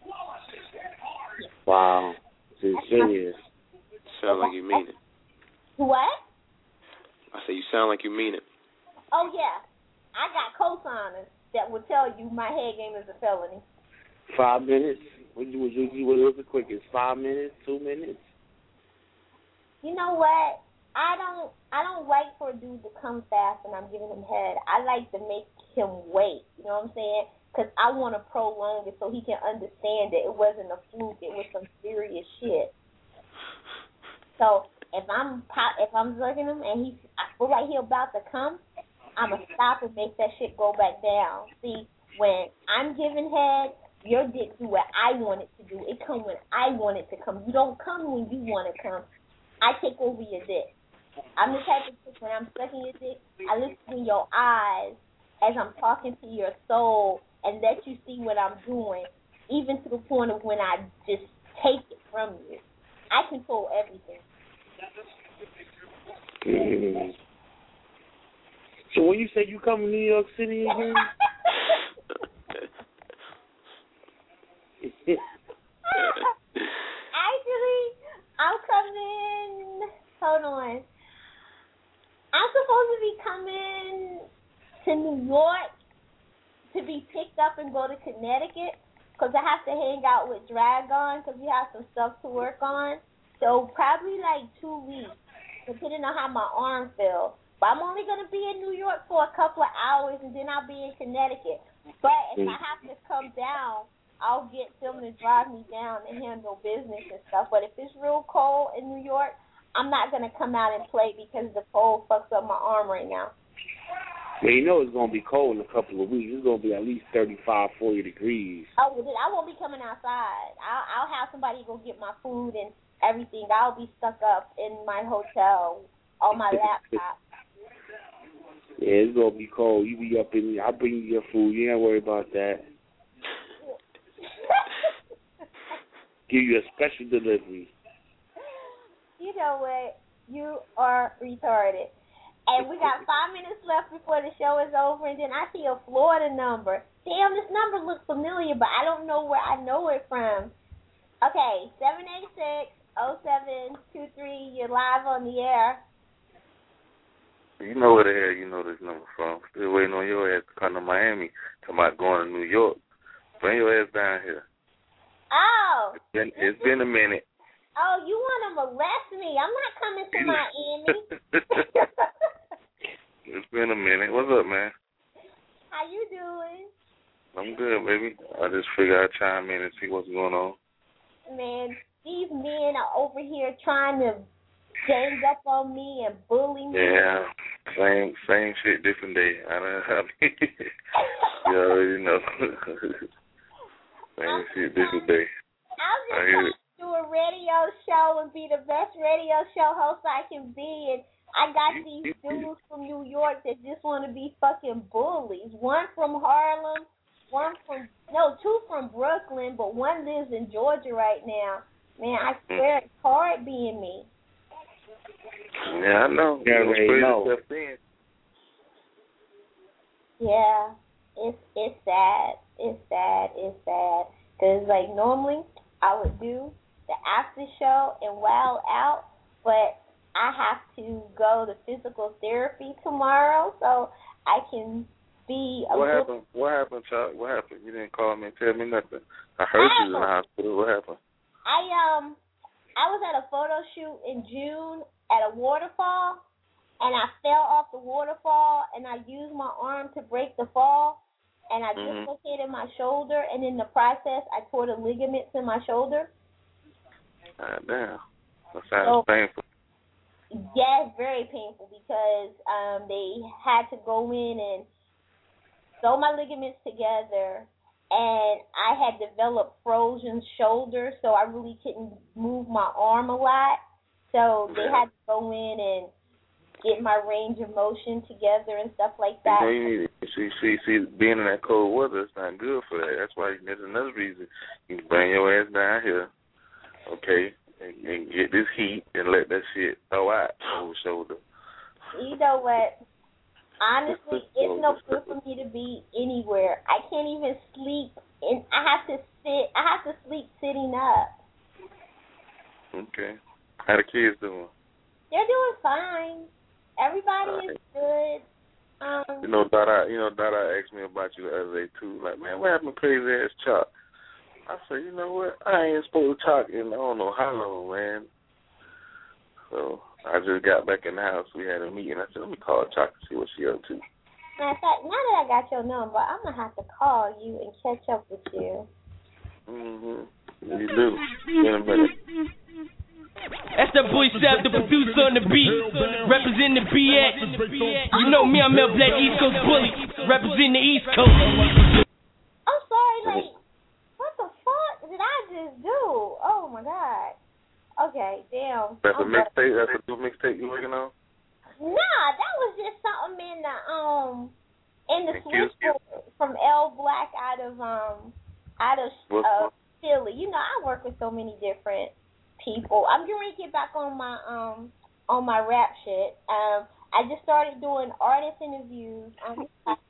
Wow, this is serious. Sound like you mean it. What? I say you sound like you mean it. Oh yeah, I got co-signers that will tell you my head game is a felony. Five minutes. What you what you what was the quickest? Five minutes? Two minutes? You know what? I don't I don't wait for a dude to come fast when I'm giving him head. I like to make him wait. You know what I'm saying? Because I want to prolong it so he can understand that it wasn't a fluke. It was some serious shit. So if I'm pop, if I'm looking him and he, I feel like he about to come, I'ma stop and make that shit go back down. See, when I'm giving head, your dick do what I want it to do. It come when I want it to come. You don't come when you want to come. I take over your dick. I'm the type of chick when I'm sucking your dick, I look in your eyes as I'm talking to your soul and let you see what I'm doing, even to the point of when I just take it from you. I control everything. Mm. So when you say you come to New York City again? Actually, I'm coming. Hold on. I'm supposed to be coming to New York to be picked up and go to Connecticut because I have to hang out with Dragon because we have some stuff to work on. So probably like two weeks, depending on how my arm feels. But I'm only going to be in New York for a couple of hours, and then I'll be in Connecticut. But if I have to come down, I'll get them to drive me down and handle business and stuff. But if it's real cold in New York, I'm not going to come out and play because the cold fucks up my arm right now. Well, you know it's going to be cold in a couple of weeks. It's going to be at least thirty-five, forty degrees. Oh, well, then I won't be coming outside. I'll, I'll have somebody go get my food and everything. I'll be stuck up in my hotel on my laptop. Yeah, it's gonna be cold. You be up in. I'll bring you your food. You ain't worry about that. Give you a special delivery. You know what? You are retarded. And we got five minutes left before the show is over, and then I see a Florida number. Damn, this number looks familiar, but I don't know where I know it from. Okay, seven eight six, oh seven two three, you're live on the air. You know where the hell you know this number from. Still waiting on your ass to come to Miami. Talking about going to New York. Bring your ass down here. Oh. It's been, it's been a minute. Oh, you want to molest me? I'm not coming to Miami. It's been a minute. What's up, man? How you doing? I'm good, baby. I just figured I'd chime in and see what's going on. Man, these men are over here trying to gang up on me and bully me. Yeah, same same shit, different day. I don't I mean, you already know. Same shit, different day. I'm just I hear trying it. to do a radio show and be the best radio show host I can be, and I got these dudes from New York that just want to be fucking bullies. One from Harlem, one from, no, two from Brooklyn, but one lives in Georgia right now. Man, I swear it's hard being me. Yeah, I know. Yeah, It's know. Yeah, it's it's sad. It's sad. It's sad. Because, like, normally I would do the after show and wild out, but I have to go to physical therapy tomorrow, so I can be a What little... happened? What happened, Chuck? What happened? You didn't call me and tell me nothing. I heard you was in the hospital. What happened? I um I was at a photo shoot in June at a waterfall, and I fell off the waterfall, and I used my arm to break the fall, and I Mhm. dislocated my shoulder, and in the process, I tore the ligaments in my shoulder. Ah, damn. That sounds So- painful. Yeah, it's very painful because um, they had to go in and sew my ligaments together, and I had developed frozen shoulder, so I really couldn't move my arm a lot. So they had to go in and get my range of motion together and stuff like You that. know, you need to see, see, see, being in that cold weather, it's not good for that. That's why there's another reason you can bring your ass down here, okay, and, and get this heat and let that shit throw out over the shoulder. You know what? Honestly, it's no good for me to be anywhere. I can't even sleep, and I have to sit. I have to sleep sitting up. Okay. How the kids doing? They're doing fine. Everybody is good. Um, You know, Dada, you know, Dada asked me about you the other day too. Like, man, what happened to crazy ass Chuck? I said, you know what? I ain't supposed to talk in I don't know how long, man. So I just got back in the house. We had a meeting. I said, let me call Chuck and see what she up to. matter of fact, now that I got your number, I'm gonna have to call you and catch up with you. Mhm. You do. In a minute. That's that boy Sab, the producer on the beat, representing the B X. You know me, I'm Mel Black, East Coast Bully, representing the East Coast. I'm sorry, like, what the fuck did I just do? Oh my god. Okay, damn. That's a I'm mixtape. That's a new mixtape you working on. Nah, that was just something in the um in the Thank you. switchboard from L Black out of um out of What's uh, up? Philly. You know, I work with so many different people. I'm going to get back on my um on my rap shit. Um, I just started doing artist interviews. Um,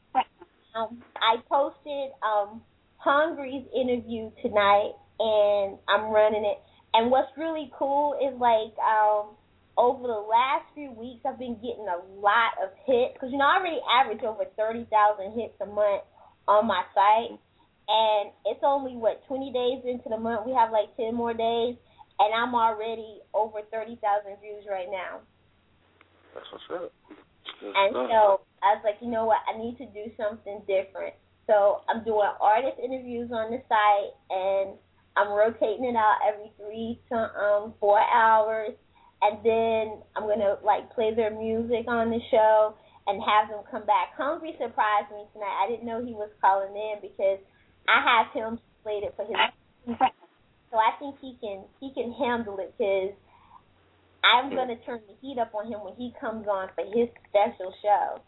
um I posted um Hungry's interview tonight, and I'm running it. And what's really cool is like um. over the last few weeks, I've been getting a lot of hits. Because, you know, I already average over thirty thousand hits a month on my site. And it's only, what, twenty days into the month. We have, like, ten more days. And I'm already over thirty thousand views right now. That's what's up. Good And stuff. so I was like, you know what? I need to do something different. So I'm doing artist interviews on the site. And I'm rotating it out every three to um four hours. And then I'm going to, like, play their music on the show and have them come back. Hungry surprised me tonight. I didn't know he was calling in because I have him slated for his so I think he can he can handle it because I'm going to turn the heat up on him when he comes on for his special show.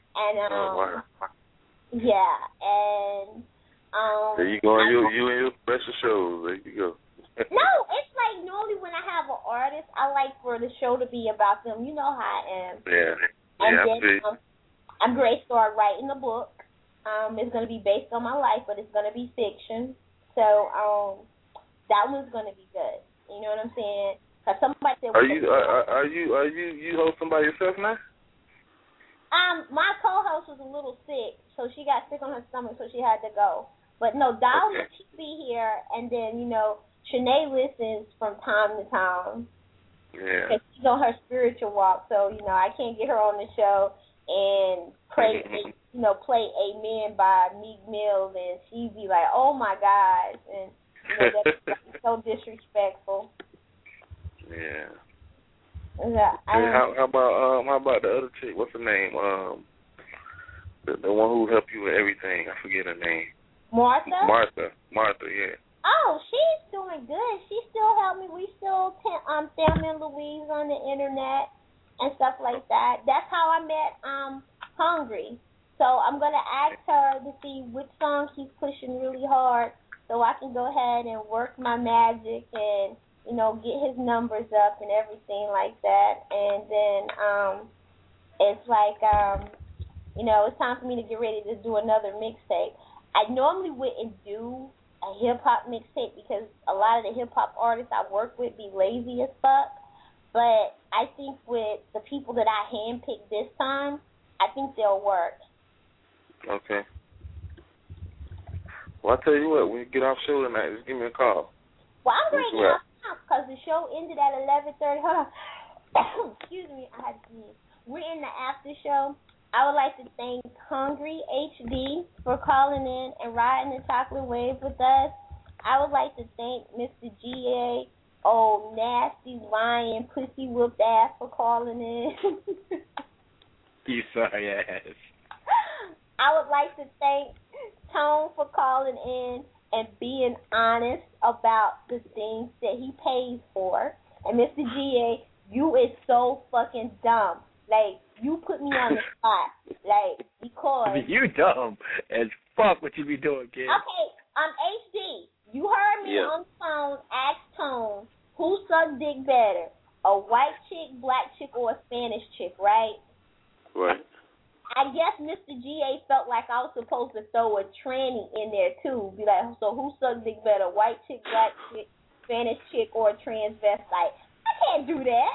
And um, oh, wow. yeah, and um, there you go, you you and your special shows. There you go. No, it's like normally when I have an artist, I like for the show to be about them. You know how I am. Yeah. And yeah, then I see. um, I'm going to start writing the book. Um, it's going to be based on my life, but it's going to be fiction. So um, that one's going to be good. You know what I'm saying? Cause somebody said, Are you are, are you are you you hosting by yourself now? Um, my co-host was a little sick, so she got sick on her stomach, so she had to go. But no, Dolly okay. She'll be here, and then you know, Shanae listens from time to time. Yeah. Cause she's on her spiritual walk, so you know I can't get her on the show and pray, you know, play "Amen" by Meek Mills, and she'd be like, "Oh my gosh," and you know that's so disrespectful. Yeah. Yeah. I hey, how, how about um how about the other chick? What's her name? Um, the the one who helped you with everything. I forget her name. Martha. Martha. Martha. Yeah. Oh, she's doing good. She still helped me. We still t- um Thelma and Louise on the internet and stuff like that. That's how I met um Hungry. So I'm gonna ask her to see which song he's pushing really hard, so I can go ahead and work my magic and, you know, get his numbers up and everything like that. And then um, it's like, um, you know, it's time for me to get ready to do another mixtape. I normally wouldn't do a hip-hop mixtape because a lot of the hip-hop artists I work with be lazy as fuck. But I think with the people that I handpicked this time, I think they'll work. Okay. Well, I'll tell you what, when you get off show tonight, just give me a call. Well, I'm going to get off because the show ended at eleven thirty. Hold on. Excuse me, I had to sneeze. We're in the after show. I would like to thank Hungry H D for calling in and riding the chocolate wave with us. I would like to thank Mister G A, old nasty lion pussy whooped ass, for calling in. You sorry ass. I would like to thank Tone for calling in and being honest about the things that he pays for. And Mister G A, you is so fucking dumb. Like, you put me on the spot. Like, because... You dumb as fuck what you be doing, kid. Okay, um, H D, you heard me yeah. on the phone ask Tone, who sucked dick better? A white chick, black chick, or a Spanish chick, right? Right. I guess Mister G A felt like I was supposed to throw a tranny in there, too. Be like, so who sucked dick better, white chick, black chick, Spanish chick, or a transvestite? I can't do that.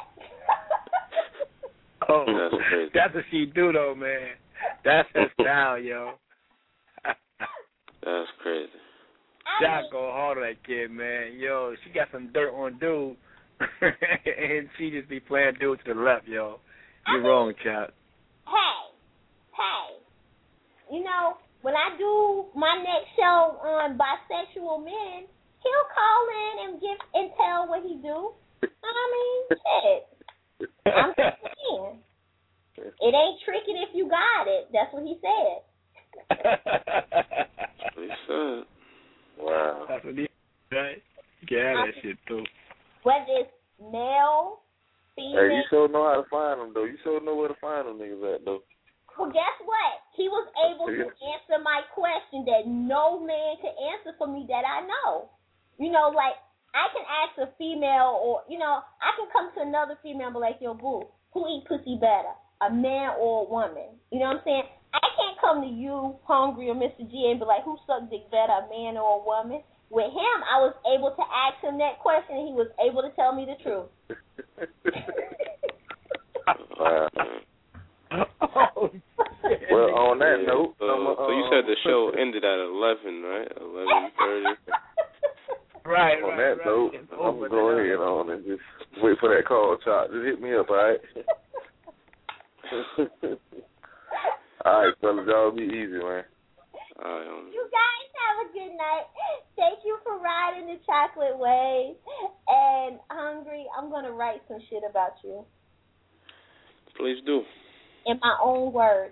Oh, that's, that's what she do, though, man. That's her style, yo. That's crazy. Jack go hard on that kid, man. Yo, she got some dirt on dude, and she just be playing dude to the left, yo. You're I mean, wrong, Chop. Hey, hey. You know, when I do my next show on bisexual men, he'll call in and give and tell what he do. I mean, shit. I'm just saying. It ain't tricking if you got it. That's what he said. That's what he said. Wow. That's what he said. You can have that shit, too. Whether it's male, female. Hey, you sure know how to find them, though. You sure know where to find them niggas at, though. Well, guess what? He was able to answer my question that no man could answer for me that I know. You know, like, I can ask a female or, you know, I can come to another female and be like, yo, boo, who eat pussy better, a man or a woman? You know what I'm saying? I can't come to you, Hungry, or Mister G, and be like, who sucked dick better, a man or a woman? With him, I was able to ask him that question, and he was able to tell me the truth. Wow. Oh, well, on that note, so, uh, so you said the show ended at eleven, right? Eleven thirty. Right, on right, that right. note, It's I'm going to go ahead on and just wait for that call, Chop. Just hit me up, all right? All right, fellas, y'all be easy, man. All right, um, you guys have a good night. Thank you for riding the chocolate wave. And Hungry, I'm going to write some shit about you. Please do. In my own words.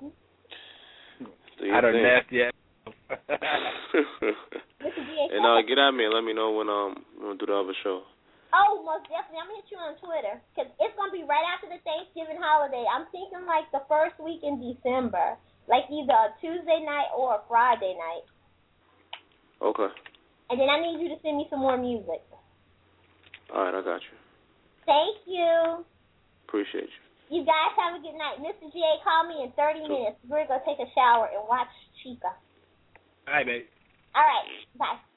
I don't know yet. And uh, get at me and let me know when um we're gonna do the other show. Oh, most definitely. I'm going to hit you on Twitter because it's going to be right after the Thanksgiving holiday. I'm thinking like the first week in December, like either a Tuesday night or a Friday night. Okay. And then I need you to send me some more music. All right, I got you. Thank you. Appreciate you. You guys have a good night. Mister J, call me in thirty minutes. We're going to take a shower and watch Chica. All right, baby. All right. Bye.